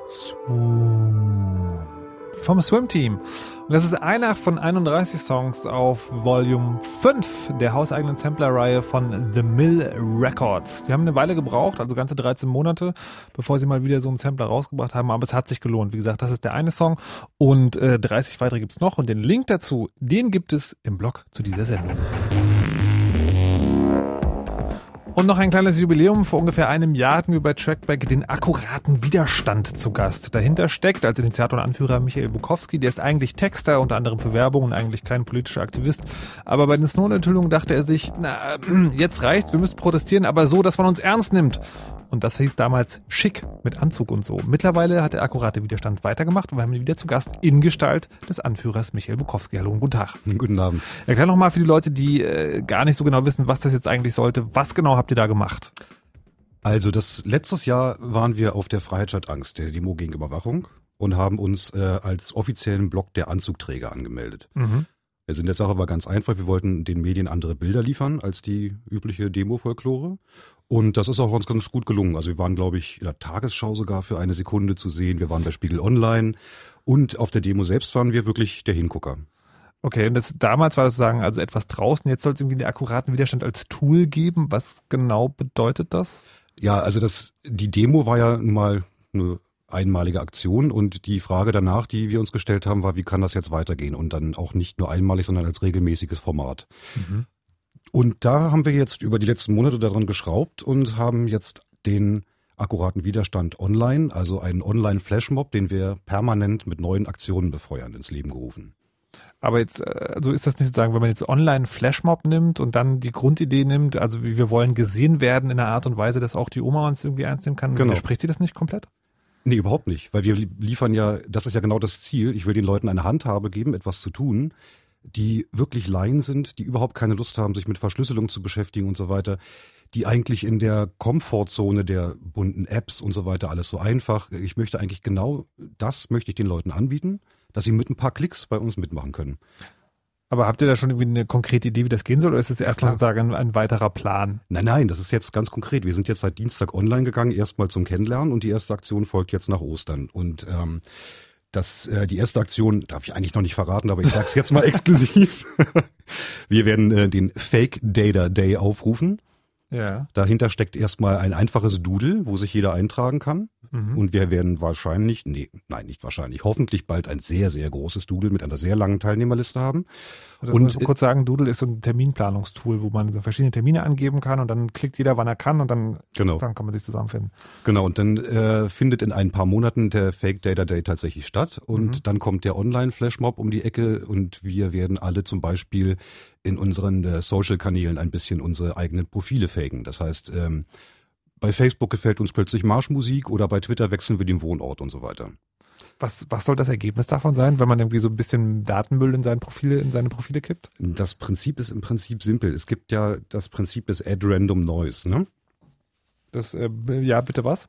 Swoon vom Swim Team. Und das ist einer von 31 Songs auf Volume 5 der hauseigenen Sampler-Reihe von The Mill Records. Die haben eine Weile gebraucht, also ganze 13 Monate, bevor sie mal wieder so einen Sampler rausgebracht haben, aber es hat sich gelohnt. Wie gesagt, das ist der eine Song und 30 weitere gibt's noch und den Link dazu, den gibt es im Blog zu dieser Sendung. Und noch ein kleines Jubiläum. Vor ungefähr einem Jahr hatten wir bei Trackback den akkuraten Widerstand zu Gast. Dahinter steckt als Initiator und Anführer Michael Bukowski. Der ist eigentlich Texter, unter anderem für Werbung und eigentlich kein politischer Aktivist. Aber bei den Snowden-Enthüllungen dachte er sich, na, jetzt reicht's, wir müssen protestieren, aber so, dass man uns ernst nimmt. Und das hieß damals schick mit Anzug und so. Mittlerweile hat der akkurate Widerstand weitergemacht und wir haben ihn wieder zu Gast in Gestalt des Anführers Michael Bukowski. Hallo und guten Tag. Guten Abend. Erklär noch mal für die Leute, die gar nicht so genau wissen, was das jetzt eigentlich sollte. Was genau habt ihr da gemacht? Also letztes Jahr waren wir auf der Freiheit statt Angst, der Demo gegen Überwachung, und haben uns als offiziellen Block der Anzugträger angemeldet. Mhm. Der Sinn der Sache war ganz einfach. Wir wollten den Medien andere Bilder liefern als die übliche Demo-Folklore. Und das ist auch uns ganz gut gelungen. Also wir waren, glaube ich, in der Tagesschau sogar für eine Sekunde zu sehen. Wir waren bei Spiegel Online. Und auf der Demo selbst waren wir wirklich der Hingucker. Okay, und damals war das sozusagen also etwas draußen. Jetzt soll es irgendwie den akkuraten Widerstand als Tool geben. Was genau bedeutet das? Ja, also die Demo war ja nun mal eine einmalige Aktion und die Frage danach, die wir uns gestellt haben, war, wie kann das jetzt weitergehen und dann auch nicht nur einmalig, sondern als regelmäßiges Format. Mhm. Und da haben wir jetzt über die letzten Monate daran geschraubt und haben jetzt den akkuraten Widerstand online, also einen Online-Flashmob, den wir permanent mit neuen Aktionen befeuern, ins Leben gerufen. Aber jetzt, also ist das nicht sozusagen, wenn man jetzt online Flashmob nimmt und dann die Grundidee nimmt, also wie wir wollen gesehen werden in einer Art und Weise, dass auch die Oma uns irgendwie ernst nehmen kann, genau. Widerspricht sie das nicht komplett? Nee, überhaupt nicht, weil wir liefern ja, das ist ja genau das Ziel, ich will den Leuten eine Handhabe geben, etwas zu tun, die wirklich Laien sind, die überhaupt keine Lust haben, sich mit Verschlüsselung zu beschäftigen und so weiter, die eigentlich in der Komfortzone der bunten Apps und so weiter alles so einfach, ich möchte eigentlich genau das möchte ich den Leuten anbieten, dass sie mit ein paar Klicks bei uns mitmachen können. Aber habt ihr da schon irgendwie eine konkrete Idee, wie das gehen soll, oder ist es erstmal sozusagen ein weiterer Plan? Nein, das ist jetzt ganz konkret. Wir sind jetzt seit Dienstag online gegangen, erstmal zum Kennenlernen und die erste Aktion folgt jetzt nach Ostern. Und die erste Aktion darf ich eigentlich noch nicht verraten, aber ich sage es jetzt mal exklusiv. Wir werden den Fake Data Day aufrufen. Ja. Dahinter steckt erstmal ein einfaches Doodle, wo sich jeder eintragen kann. Mhm. Und wir werden hoffentlich bald ein sehr, sehr großes Doodle mit einer sehr langen Teilnehmerliste haben. Also und muss man kurz sagen, Doodle ist so ein Terminplanungstool, wo man so verschiedene Termine angeben kann und dann klickt jeder, wann er kann und dann kann man sich zusammenfinden. Genau, und dann findet in ein paar Monaten der Fake Data Day tatsächlich statt und dann kommt der Online-Flashmob um die Ecke und wir werden alle zum Beispiel in unseren Social-Kanälen ein bisschen unsere eigenen Profile faken. Das heißt, bei Facebook gefällt uns plötzlich Marschmusik oder bei Twitter wechseln wir den Wohnort und so weiter. Was soll das Ergebnis davon sein, wenn man irgendwie so ein bisschen Datenmüll in seine Profile kippt? Das Prinzip ist im Prinzip simpel. Es gibt ja das Prinzip des Add Random Noise, ne? Ja, bitte was?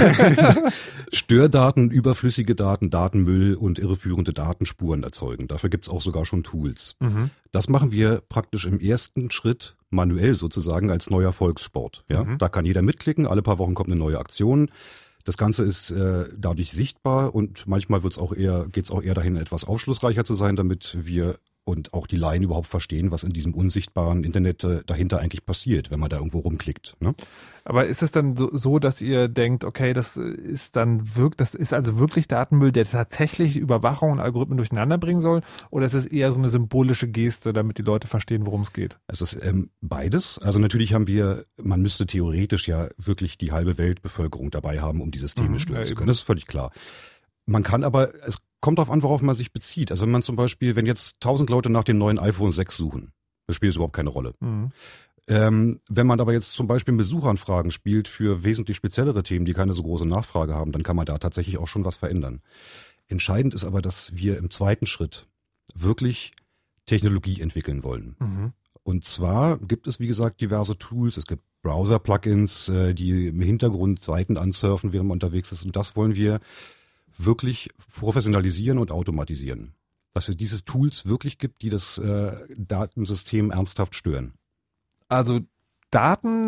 Stördaten, überflüssige Daten, Datenmüll und irreführende Datenspuren erzeugen. Dafür gibt's auch sogar schon Tools. Mhm. Das machen wir praktisch im ersten Schritt manuell sozusagen als neuer Volkssport. Ja? Da kann jeder mitklicken, alle paar Wochen kommt eine neue Aktion. Das Ganze ist dadurch sichtbar und manchmal geht's auch eher dahin, etwas aufschlussreicher zu sein, damit wir und auch die Laien überhaupt verstehen, was in diesem unsichtbaren Internet dahinter eigentlich passiert, wenn man da irgendwo rumklickt. Ne? Aber ist es dann so, dass ihr denkt, okay, das ist also wirklich Datenmüll, der tatsächlich Überwachung und Algorithmen durcheinander bringen soll? Oder ist es eher so eine symbolische Geste, damit die Leute verstehen, worum es geht? Es ist beides. Also natürlich man müsste theoretisch ja wirklich die halbe Weltbevölkerung dabei haben, um dieses Thema stören zu können. Das ist völlig klar. Man kann aber, es kommt darauf an, worauf man sich bezieht. Also wenn man zum Beispiel, wenn jetzt 1000 Leute nach dem neuen iPhone 6 suchen, das spielt überhaupt keine Rolle. Mhm. Wenn man aber jetzt zum Beispiel Besuchanfragen spielt für wesentlich speziellere Themen, die keine so große Nachfrage haben, dann kann man da tatsächlich auch schon was verändern. Entscheidend ist aber, dass wir im zweiten Schritt wirklich Technologie entwickeln wollen. Mhm. Und zwar gibt es, wie gesagt, diverse Tools. Es gibt Browser-Plugins, die im Hintergrund Seiten ansurfen, während man unterwegs ist. Und das wollen wir wirklich professionalisieren und automatisieren. Dass es diese Tools wirklich gibt, die das Datensystem ernsthaft stören. Also Daten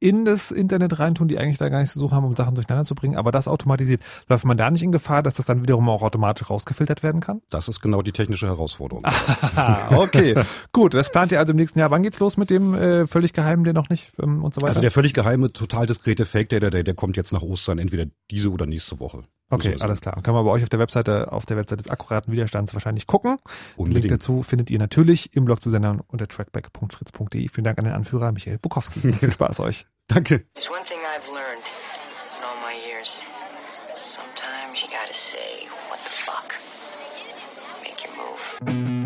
in das Internet reintun, die eigentlich da gar nichts zu suchen haben, um Sachen durcheinander zu bringen, aber das automatisiert. Läuft man da nicht in Gefahr, dass das dann wiederum auch automatisch rausgefiltert werden kann? Das ist genau die technische Herausforderung. Okay, gut, das plant ihr also im nächsten Jahr. Wann geht's los mit dem völlig Geheimen, der noch nicht und so weiter? Also der völlig geheime, total diskrete Fake-Data, der kommt jetzt nach Ostern, entweder diese oder nächste Woche. Okay, alles klar. Kann man bei euch auf der Webseite des akkuraten Widerstands wahrscheinlich gucken. Unbedingt. Link dazu findet ihr natürlich im Blog zu Sendern unter trackback.fritz.de. Vielen Dank an den Anführer Michael Bukowski. Viel Spaß euch. Danke. There's one thing I've learned in all my years. Sometimes you gotta say, what the fuck? Make your move.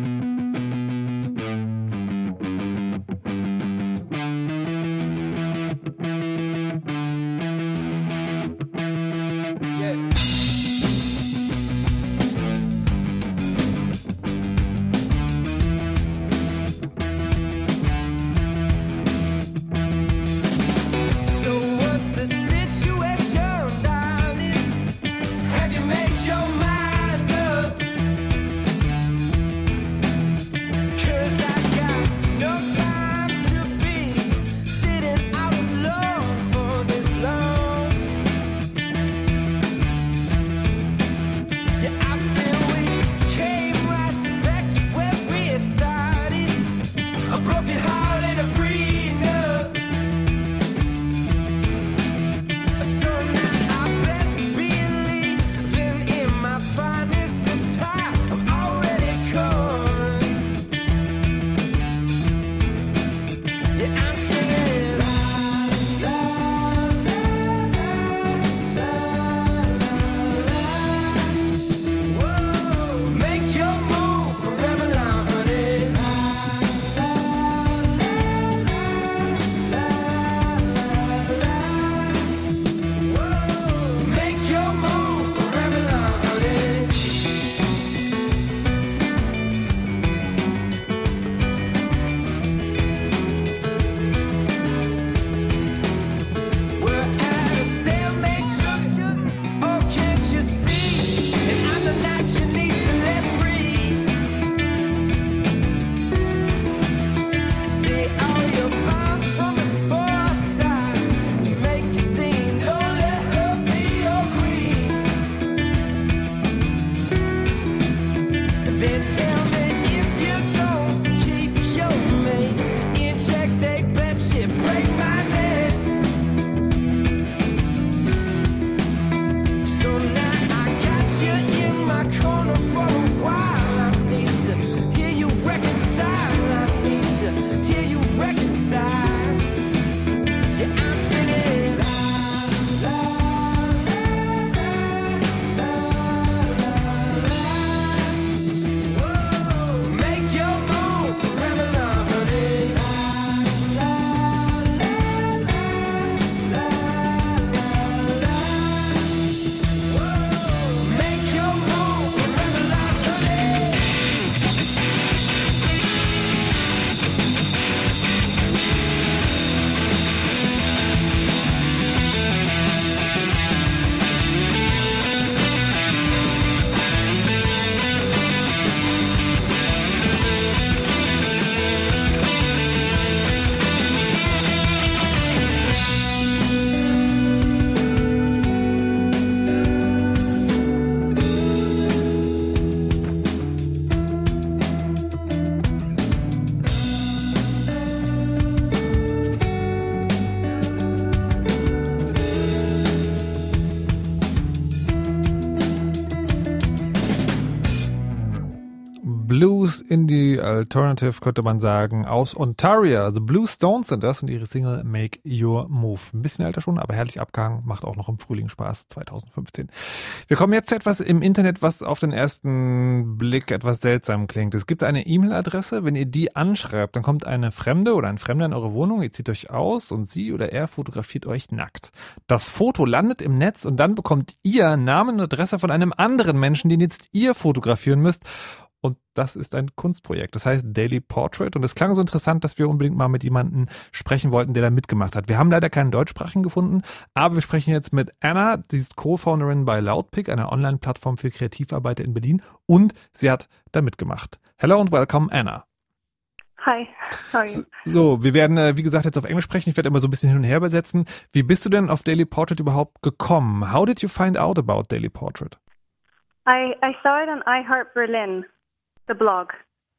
Blues Indie Alternative, könnte man sagen, aus Ontario. Also Blue Stones sind das und ihre Single Make Your Move. Ein bisschen älter schon, aber herrlich abgehangen, macht auch noch im Frühling Spaß, 2015. Wir kommen jetzt zu etwas im Internet, was auf den ersten Blick etwas seltsam klingt. Es gibt eine E-Mail-Adresse, wenn ihr die anschreibt, dann kommt eine Fremde oder ein Fremder in eure Wohnung, ihr zieht euch aus und sie oder er fotografiert euch nackt. Das Foto landet im Netz und dann bekommt ihr Namen und Adresse von einem anderen Menschen, den jetzt ihr fotografieren müsst. Und das ist ein Kunstprojekt. Das heißt Daily Portrait. Und es klang so interessant, dass wir unbedingt mal mit jemandem sprechen wollten, der da mitgemacht hat. Wir haben leider keinen deutschsprachigen gefunden, aber wir sprechen jetzt mit Anna, die ist Co-Founderin bei Loudpick, einer Online-Plattform für Kreativarbeiter in Berlin. Und sie hat da mitgemacht. Hello and welcome, Anna. Hi, how are you? So, wir werden, wie gesagt, jetzt auf Englisch sprechen. Ich werde immer so ein bisschen hin und her übersetzen. Wie bist du denn auf Daily Portrait überhaupt gekommen? How did you find out about Daily Portrait? I saw it on iHeart Berlin, the blog.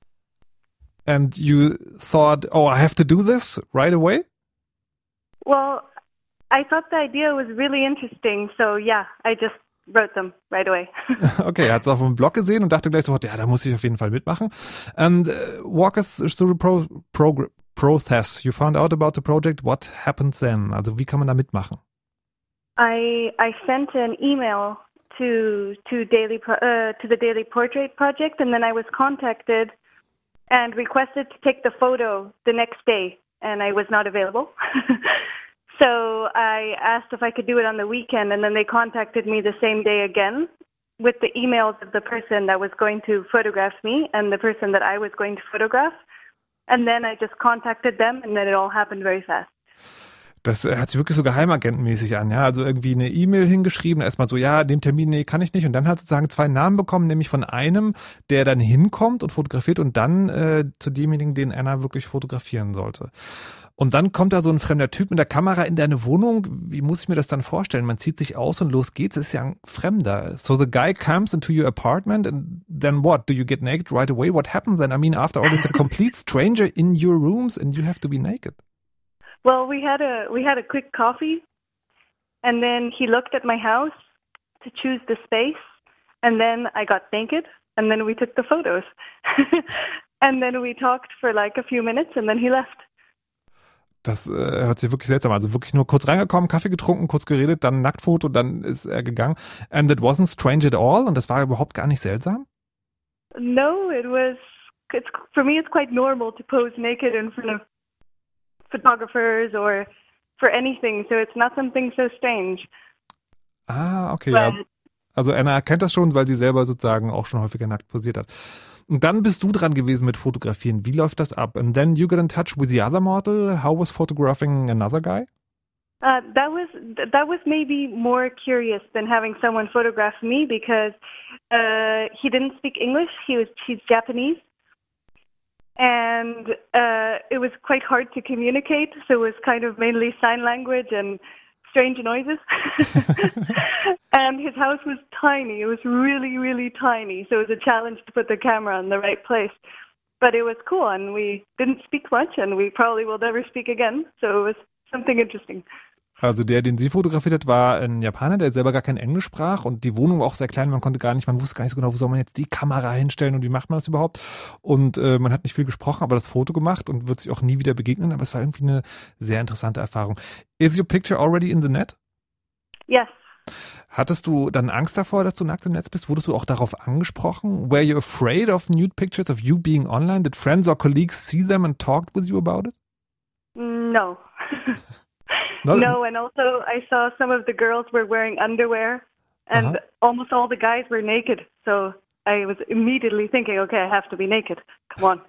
And you thought, oh, I have to do this right away? Well, I thought the idea was really interesting, so yeah, I just wrote them right away. Okay, er hat es auf dem Blog gesehen und dachte gleich sofort, ja, da muss ich auf jeden Fall mitmachen. And walk us through the process. You found out about the project. What happened then? Also wie kann man da mitmachen? I sent an email to the Daily Portrait Project, and then I was contacted and requested to take the photo the next day, and I was not available. So I asked if I could do it on the weekend, and then they contacted me the same day again with the emails of the person that was going to photograph me and the person that I was going to photograph. And then I just contacted them, and then it all happened very fast. Das hört sich wirklich so geheimagentenmäßig an, ja. Also irgendwie eine E-Mail hingeschrieben, erstmal so, ja, dem Termin, nee, kann ich nicht. Und dann hat sozusagen 2 Namen bekommen, nämlich von einem, der dann hinkommt und fotografiert und dann zu demjenigen, den Anna wirklich fotografieren sollte. Und dann kommt da so ein fremder Typ mit der Kamera in deine Wohnung. Wie muss ich mir das dann vorstellen? Man zieht sich aus und los geht's. Das ist ja ein Fremder. So the guy comes into your apartment and then what? Do you get naked right away? What happens then? I mean, after all, it's a complete stranger in your rooms and you have to be naked. Well, we had a quick coffee, and then he looked at my house to choose the space, and then I got naked, and then we took the photos. And then we talked for like a few minutes, and then he left. Das hört sich wirklich seltsam an. Also wirklich nur kurz reingekommen, Kaffee getrunken, kurz geredet, dann ein Nacktfoto, dann ist er gegangen. And it wasn't strange at all? Und das war überhaupt gar nicht seltsam? No, for me it's quite normal to pose naked in front of photographers or for anything, so it's not something so strange. Ah, okay, ja. Also Anna erkennt das schon, weil sie selber sozusagen auch schon häufiger nackt posiert hat. Und dann bist du dran gewesen mit Fotografieren. Wie läuft das ab? And then you got in touch with the other model. How was photographing another guy? That was maybe more curious than having someone photograph me because he didn't speak English. He's Japanese. And it was quite hard to communicate, so it was kind of mainly sign language and strange noises. And his house was tiny. It was really, really tiny, so it was a challenge to put the camera in the right place. But it was cool, and we didn't speak much, and we probably will never speak again, so it was something interesting. Also der, den sie fotografiert hat, war ein Japaner, der selber gar kein Englisch sprach und die Wohnung war auch sehr klein, man wusste gar nicht so genau, wo soll man jetzt die Kamera hinstellen und wie macht man das überhaupt? Und man hat nicht viel gesprochen, aber das Foto gemacht und wird sich auch nie wieder begegnen, aber es war irgendwie eine sehr interessante Erfahrung. Is your picture already in the net? Yes. Hattest du dann Angst davor, dass du nackt im Netz bist? Wurdest du auch darauf angesprochen? Were you afraid of nude pictures of you being online? Did friends or colleagues see them and talked with you about it? No. No, and also I saw some of the girls were wearing underwear and almost all the guys were naked. So I was immediately thinking, okay, I have to be naked. Come on.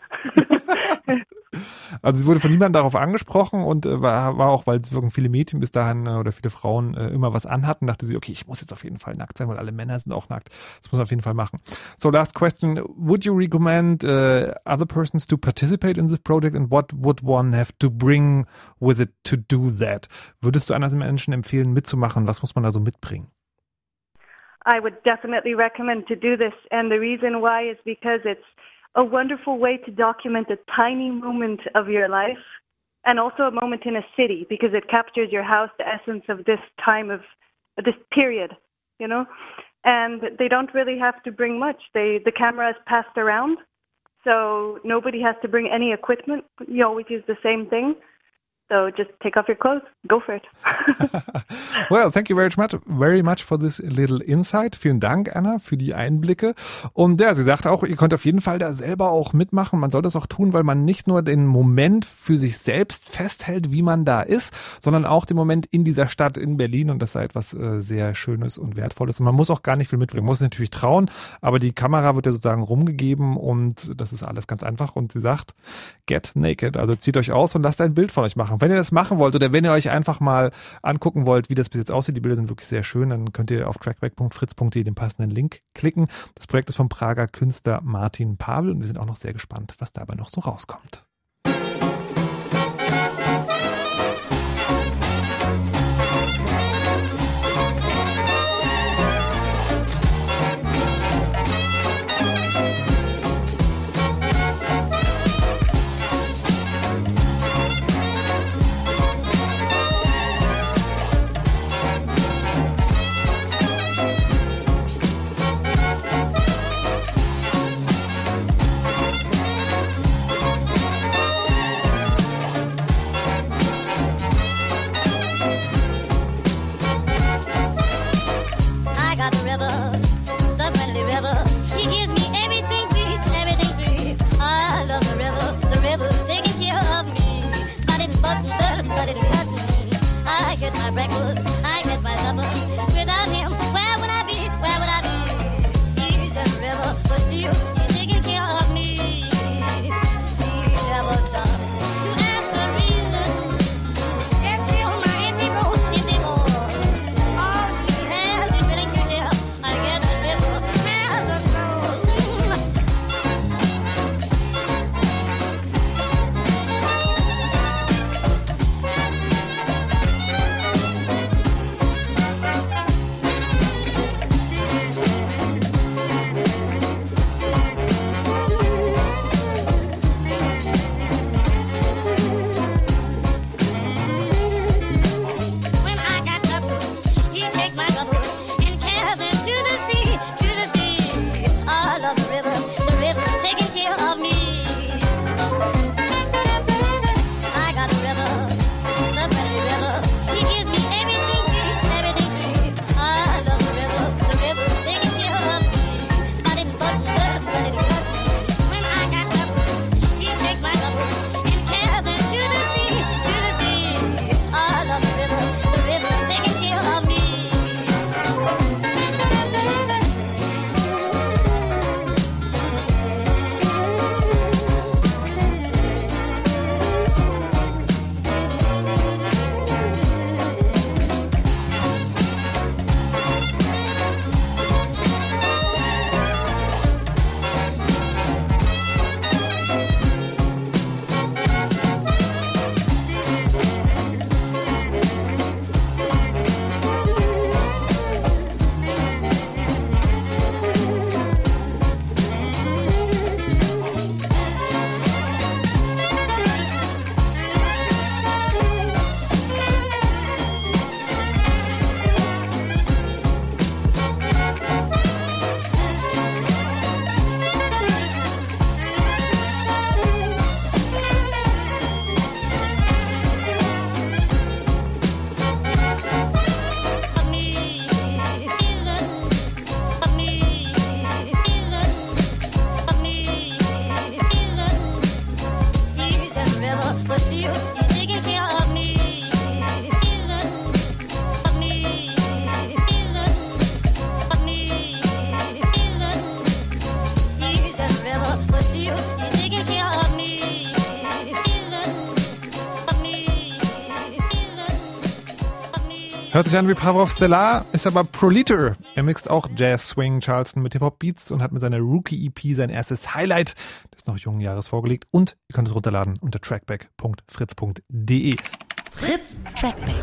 Also sie wurde von niemandem darauf angesprochen und war auch, weil es wirklich viele Mädchen bis dahin oder viele Frauen immer was anhatten, dachte sie, okay, ich muss jetzt auf jeden Fall nackt sein, weil alle Männer sind auch nackt. Das muss man auf jeden Fall machen. So last question, would you recommend other persons to participate in this project and what would one have to bring with it to do that? Würdest du anderen Menschen empfehlen, mitzumachen? Was muss man da so mitbringen? I would definitely recommend to do this, and the reason why is because it's a wonderful way to document a tiny moment of your life and also a moment in a city because it captures your house, the essence of this time of this period, you know, and they don't really have to bring much. The camera is passed around, so nobody has to bring any equipment. You always use the same thing. So just take off your clothes, go for it. Well, thank you very much for this little insight. Vielen Dank, Anna, für die Einblicke. Und ja, sie sagte auch, ihr könnt auf jeden Fall da selber auch mitmachen. Man soll das auch tun, weil man nicht nur den Moment für sich selbst festhält, wie man da ist, sondern auch den Moment in dieser Stadt, in Berlin. Und das sei etwas sehr Schönes und Wertvolles. Und man muss auch gar nicht viel mitbringen. Man muss sich natürlich trauen, aber die Kamera wird ja sozusagen rumgegeben und das ist alles ganz einfach. Und sie sagt, get naked. Also zieht euch aus und lasst ein Bild von euch machen. Wenn ihr das machen wollt oder wenn ihr euch einfach mal angucken wollt, wie das bis jetzt aussieht, die Bilder sind wirklich sehr schön, dann könnt ihr auf trackback.fritz.de den passenden Link klicken. Das Projekt ist vom Prager Künstler Martin Pavel und wir sind auch noch sehr gespannt, was dabei noch so rauskommt. Hört sich an wie Pavlov Stellar, ist aber Proliter. Er mixt auch Jazz, Swing, Charleston mit Hip-Hop-Beats und hat mit seiner Rookie-EP sein erstes Highlight des noch jungen Jahres vorgelegt. Und ihr könnt es runterladen unter trackback.fritz.de. Fritz Trackback.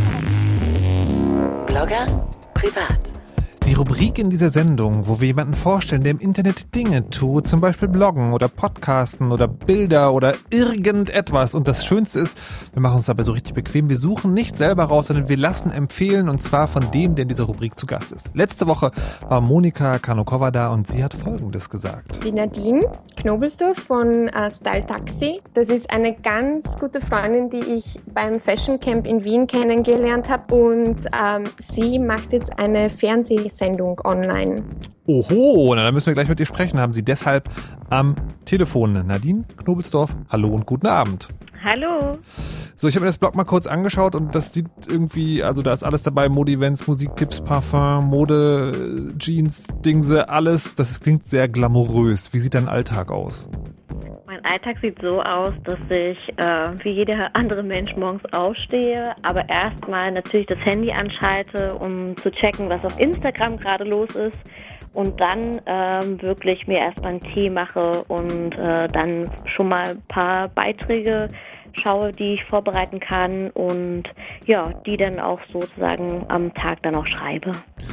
Blogger privat. Die Rubrik in dieser Sendung, wo wir jemanden vorstellen, der im Internet Dinge tut, zum Beispiel bloggen oder podcasten oder Bilder oder irgendetwas. Und das Schönste ist, wir machen uns dabei so richtig bequem. Wir suchen nicht selber raus, sondern wir lassen empfehlen, und zwar von dem, der in dieser Rubrik zu Gast ist. Letzte Woche war Monika Kanokova da und sie hat Folgendes gesagt. Die Nadine Knobelsdorf von Style Taxi. Das ist eine ganz gute Freundin, die ich beim Fashion Camp in Wien kennengelernt habe. Und sie macht jetzt eine Fernsehsendung online. Oho, na, dann müssen wir gleich mit ihr sprechen. Haben Sie deshalb am Telefon. Nadine Knobelsdorf, hallo und guten Abend. Hallo. So, ich habe mir das Blog mal kurz angeschaut und das sieht irgendwie, also da ist alles dabei, Mode-Events, Musiktipps, Parfum, Mode, Jeans, Dingse, alles. Das klingt sehr glamourös. Wie sieht dein Alltag aus? Mein Alltag sieht so aus, dass ich wie jeder andere Mensch morgens aufstehe, aber erstmal natürlich das Handy anschalte, um zu checken, was auf Instagram gerade los ist. Und dann wirklich mir erstmal einen Tee mache und dann schon mal ein paar Beiträge schaue, die ich vorbereiten kann und ja, die dann auch sozusagen am Tag dann auch schreibe.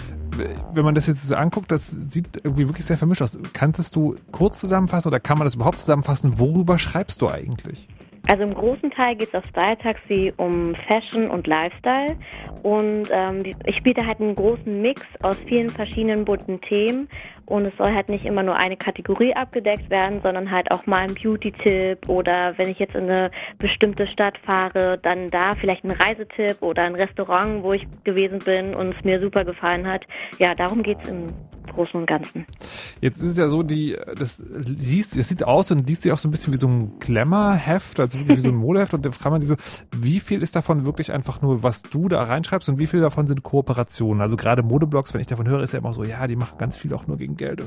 Wenn man das jetzt so anguckt, das sieht irgendwie wirklich sehr vermischt aus. Kanntest du kurz zusammenfassen oder kann man das überhaupt zusammenfassen? Worüber schreibst du eigentlich? Also im großen Teil geht es auf Style Taxi um Fashion und Lifestyle und ich biete halt einen großen Mix aus vielen verschiedenen bunten Themen und es soll halt nicht immer nur eine Kategorie abgedeckt werden, sondern halt auch mal ein Beauty-Tipp oder wenn ich jetzt in eine bestimmte Stadt fahre, dann da vielleicht ein Reisetipp oder ein Restaurant, wo ich gewesen bin und es mir super gefallen hat. Ja, darum geht's im Großen und Ganzen. Jetzt ist es ja so, das sieht aus und liest sich auch so ein bisschen wie so ein Glamour-Heft, also wirklich wie so ein Modeheft und da fragt man sich so, wie viel ist davon wirklich einfach nur, was du da reinschreibst und wie viel davon sind Kooperationen? Also gerade Modeblogs, wenn ich davon höre, ist ja immer so, ja, die machen ganz viel auch nur gegen Geld.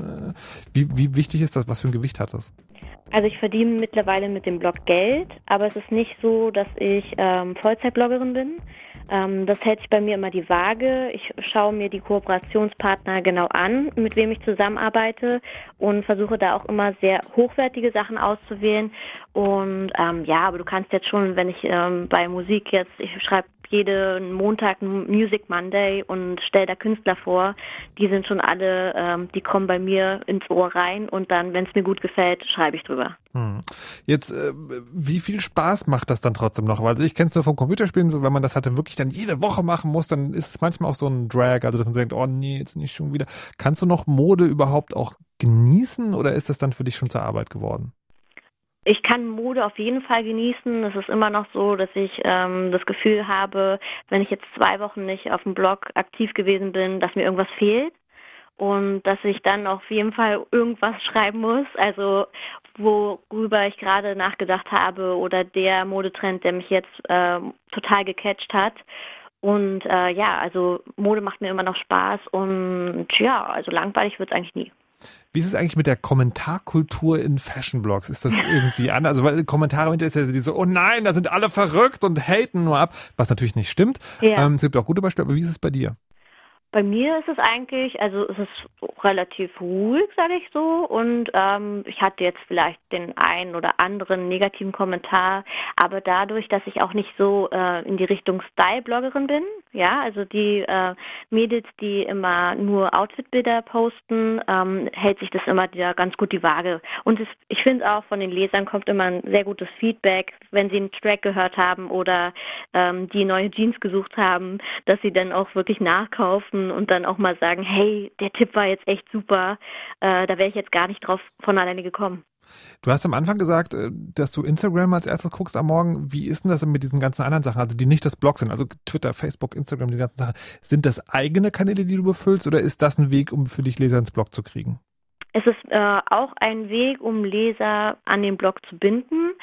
Wie wichtig ist das? Was für ein Gewicht hat das? Also ich verdiene mittlerweile mit dem Blog Geld, aber es ist nicht so, dass ich Vollzeitbloggerin bin. Das hält sich bei mir immer die Waage. Ich schaue mir die Kooperationspartner genau an, mit wem ich zusammenarbeite und versuche da auch immer sehr hochwertige Sachen auszuwählen. Und ja, aber du kannst jetzt schon, wenn ich bei Musik jetzt, ich schreibe jeden Montag Music Monday und stelle da Künstler vor, die sind schon alle, die kommen bei mir ins Ohr rein und dann, wenn es mir gut gefällt, schreibe ich drüber. Jetzt, wie viel Spaß macht das dann trotzdem noch? Weil ich kenne es nur vom Computerspielen, so, wenn man das halt dann wirklich dann jede Woche machen muss, dann ist es manchmal auch so ein Drag, also dass man denkt, oh nee, jetzt nicht schon wieder. Kannst du noch Mode überhaupt auch genießen oder ist das dann für dich schon zur Arbeit geworden? Ich kann Mode auf jeden Fall genießen. Es ist immer noch so, dass ich das Gefühl habe, wenn ich jetzt 2 Wochen nicht auf dem Blog aktiv gewesen bin, dass mir irgendwas fehlt und dass ich dann auf jeden Fall irgendwas schreiben muss. Also worüber ich gerade nachgedacht habe oder der Modetrend, der mich jetzt total gecatcht hat. Und ja, also Mode macht mir immer noch Spaß und ja, also langweilig wird es eigentlich nie. Wie ist es eigentlich mit der Kommentarkultur in Fashion-Blogs? Ist das irgendwie anders? Also weil Kommentare ist ja diese, oh nein, da sind alle verrückt und haten nur ab, was natürlich nicht stimmt. Ja. Es gibt auch gute Beispiele, aber wie ist es bei dir? Bei mir ist es eigentlich, also es ist relativ ruhig, sage ich so, und ich hatte jetzt vielleicht den einen oder anderen negativen Kommentar, aber dadurch, dass ich auch nicht so in die Richtung Style-Bloggerin bin, ja, also die Mädels, die immer nur Outfit-Bilder posten, hält sich das immer wieder ganz gut die Waage. Und ich finde auch, von den Lesern kommt immer ein sehr gutes Feedback, wenn sie einen Track gehört haben oder die neue Jeans gesucht haben, dass sie dann auch wirklich nachkaufen und dann auch mal sagen, hey, der Tipp war jetzt echt super, da wäre ich jetzt gar nicht drauf von alleine gekommen. Du hast am Anfang gesagt, dass du Instagram als erstes guckst am Morgen. Wie ist denn das mit diesen ganzen anderen Sachen, also die nicht das Blog sind, also Twitter, Facebook, Instagram, die ganzen Sachen. Sind das eigene Kanäle, die du befüllst oder ist das ein Weg, um für dich Leser ins Blog zu kriegen? Es ist auch ein Weg, um Leser an den Blog zu binden.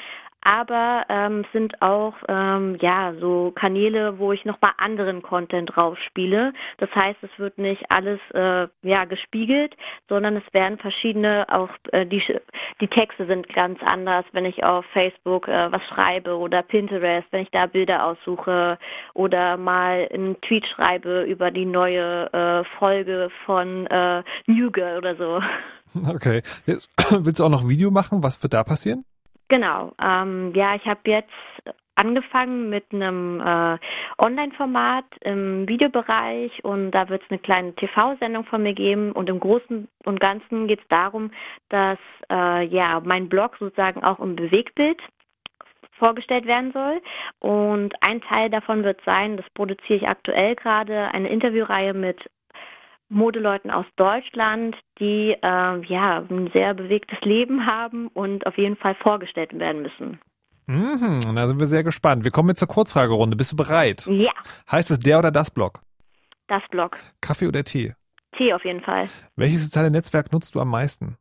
aber es sind auch so Kanäle, wo ich nochmal anderen Content draufspiele. Das heißt, es wird nicht alles gespiegelt, sondern es werden verschiedene, auch die Texte sind ganz anders, wenn ich auf Facebook was schreibe oder Pinterest, wenn ich da Bilder aussuche oder mal einen Tweet schreibe über die neue Folge von New Girl oder so. Okay. Jetzt, willst du auch noch Video machen? Was wird da passieren? Genau. Ich habe jetzt angefangen mit einem Online-Format im Videobereich und da wird es eine kleine TV-Sendung von mir geben und im Großen und Ganzen geht es darum, dass mein Blog sozusagen auch im Bewegtbild vorgestellt werden soll und ein Teil davon wird sein, das produziere ich aktuell gerade, eine Interviewreihe mit Modeleuten aus Deutschland, die ein sehr bewegtes Leben haben und auf jeden Fall vorgestellt werden müssen. Da sind wir sehr gespannt. Wir kommen jetzt zur Kurzfragerunde. Bist du bereit? Ja. Heißt es der oder das Blog? Das Blog. Kaffee oder Tee? Tee auf jeden Fall. Welches soziale Netzwerk nutzt du am meisten?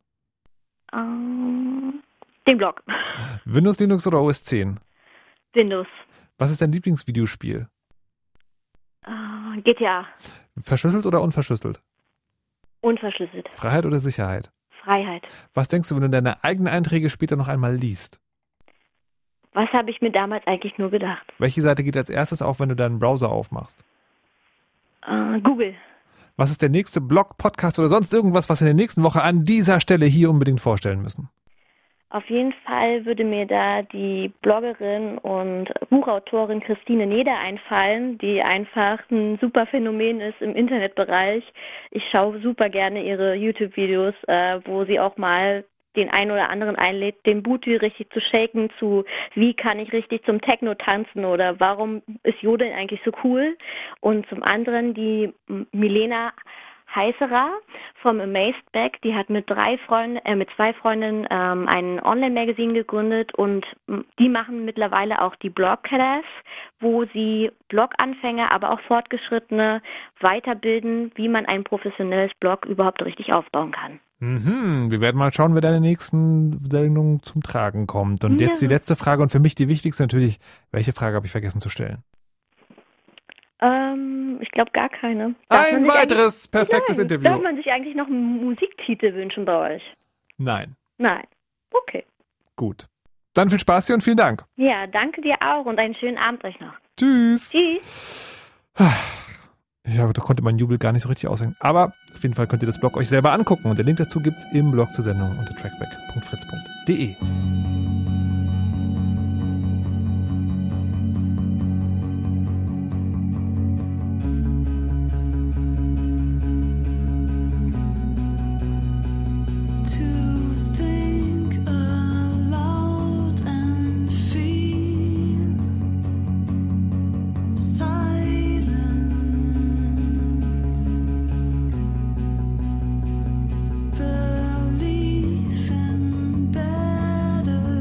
Den Blog. Windows, Linux oder OS 10? Windows. Was ist dein Lieblingsvideospiel? GTA. Verschlüsselt oder unverschlüsselt? Unverschlüsselt. Freiheit oder Sicherheit? Freiheit. Was denkst du, wenn du deine eigenen Einträge später noch einmal liest? Was habe ich mir damals eigentlich nur gedacht? Welche Seite geht als erstes auf, wenn du deinen Browser aufmachst? Google. Was ist der nächste Blog, Podcast oder sonst irgendwas, was wir in der nächsten Woche an dieser Stelle hier unbedingt vorstellen müssen? Auf jeden Fall würde mir da die Bloggerin und Buchautorin Christine Neder einfallen, die einfach ein super Phänomen ist im Internetbereich. Ich schaue super gerne ihre YouTube-Videos, wo sie auch mal den einen oder anderen einlädt, den Booty richtig zu shaken, zu wie kann ich richtig zum Techno tanzen oder warum ist Jodeln eigentlich so cool. Und zum anderen die Milena Heißerer vom Amazed Bag, die hat mit zwei Freundinnen ein Online-Magazin gegründet und die machen mittlerweile auch die Blog-Class, wo sie Bloganfänger, aber auch Fortgeschrittene weiterbilden, wie man ein professionelles Blog überhaupt richtig aufbauen kann. Wir werden mal schauen, wer deine nächsten Sendungen zum Tragen kommt. Und jetzt die letzte Frage und für mich die wichtigste natürlich, welche Frage habe ich vergessen zu stellen? Ich glaube gar keine. Ein weiteres perfektes Interview. Darf man sich eigentlich noch einen Musiktitel wünschen bei euch? Nein. Okay. Gut. Dann viel Spaß dir und vielen Dank. Ja, danke dir auch und einen schönen Abend euch noch. Tschüss. Tschüss. Ja, da konnte mein Jubel gar nicht so richtig aussehen. Aber auf jeden Fall könnt ihr das Blog euch selber angucken und den Link dazu gibt's im Blog zur Sendung unter trackback.fritz.de. Believe in better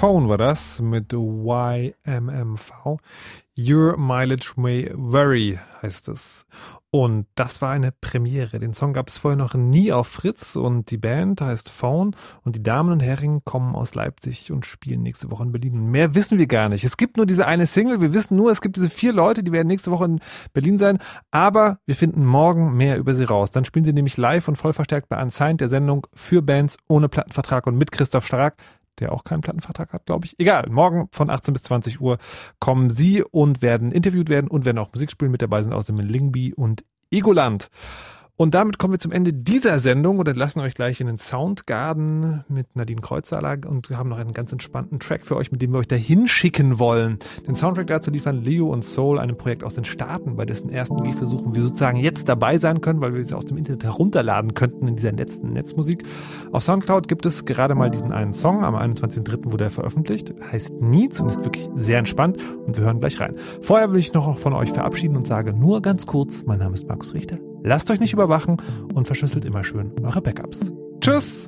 Phone war das mit YMMV. Your Mileage May Vary heißt es. Und das war eine Premiere. Den Song gab es vorher noch nie auf Fritz und die Band heißt Phone und die Damen und Herren kommen aus Leipzig und spielen nächste Woche in Berlin. Mehr wissen wir gar nicht. Es gibt nur diese eine Single. Wir wissen nur, es gibt diese 4 Leute, die werden nächste Woche in Berlin sein. Aber wir finden morgen mehr über sie raus. Dann spielen sie nämlich live und voll verstärkt bei Unsigned, der Sendung für Bands ohne Plattenvertrag und mit Christoph Stark, der auch keinen Plattenvertrag hat, glaube ich. Egal, morgen von 18 bis 20 Uhr kommen sie und werden interviewt werden und werden auch Musik spielen. Mit dabei sind außerdem Lingby und Egoland. Und damit kommen wir zum Ende dieser Sendung und entlassen euch gleich in den Soundgarden mit Nadine Kreuzhaler und wir haben noch einen ganz entspannten Track für euch, mit dem wir euch dahin schicken wollen. Den Soundtrack dazu liefern Leo und Soul, einem Projekt aus den Staaten, bei dessen ersten Gehversuchen wir sozusagen jetzt dabei sein können, weil wir es aus dem Internet herunterladen könnten in dieser letzten Netzmusik. Auf Soundcloud gibt es gerade mal diesen einen Song, am 21.03. wurde er veröffentlicht, heißt Needs und ist wirklich sehr entspannt und wir hören gleich rein. Vorher will ich noch von euch verabschieden und sage nur ganz kurz, mein Name ist Markus Richter. Lasst euch nicht überwachen und verschlüsselt immer schön eure Backups. Tschüss!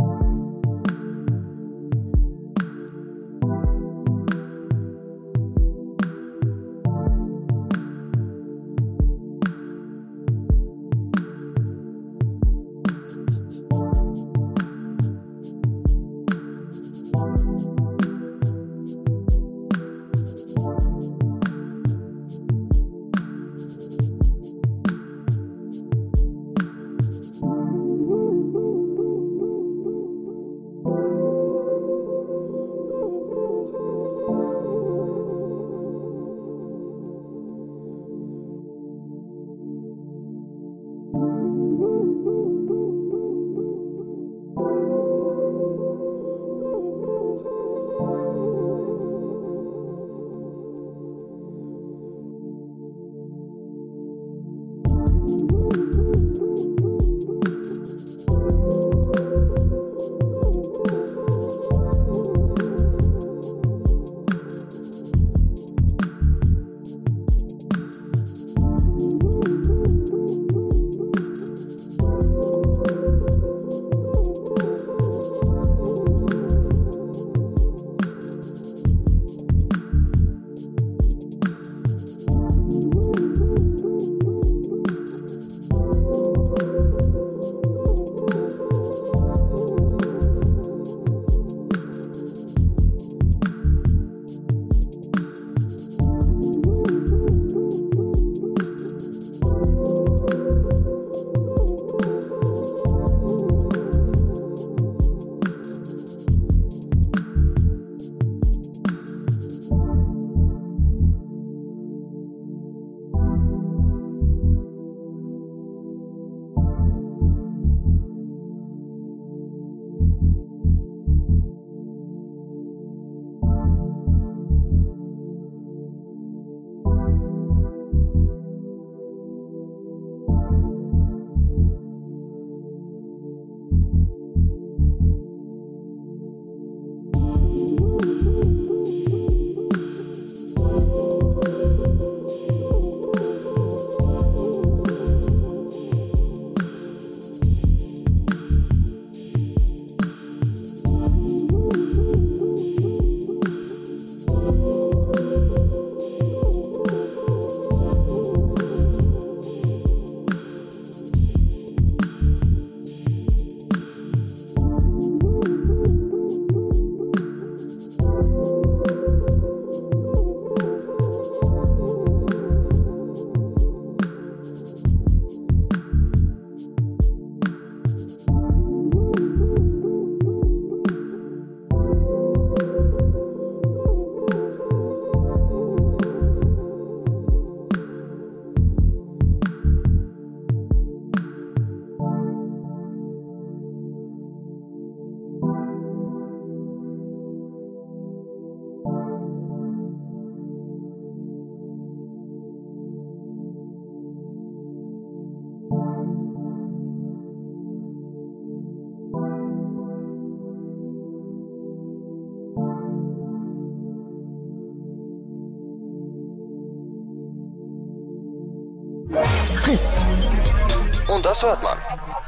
Fritz. Und das hört man.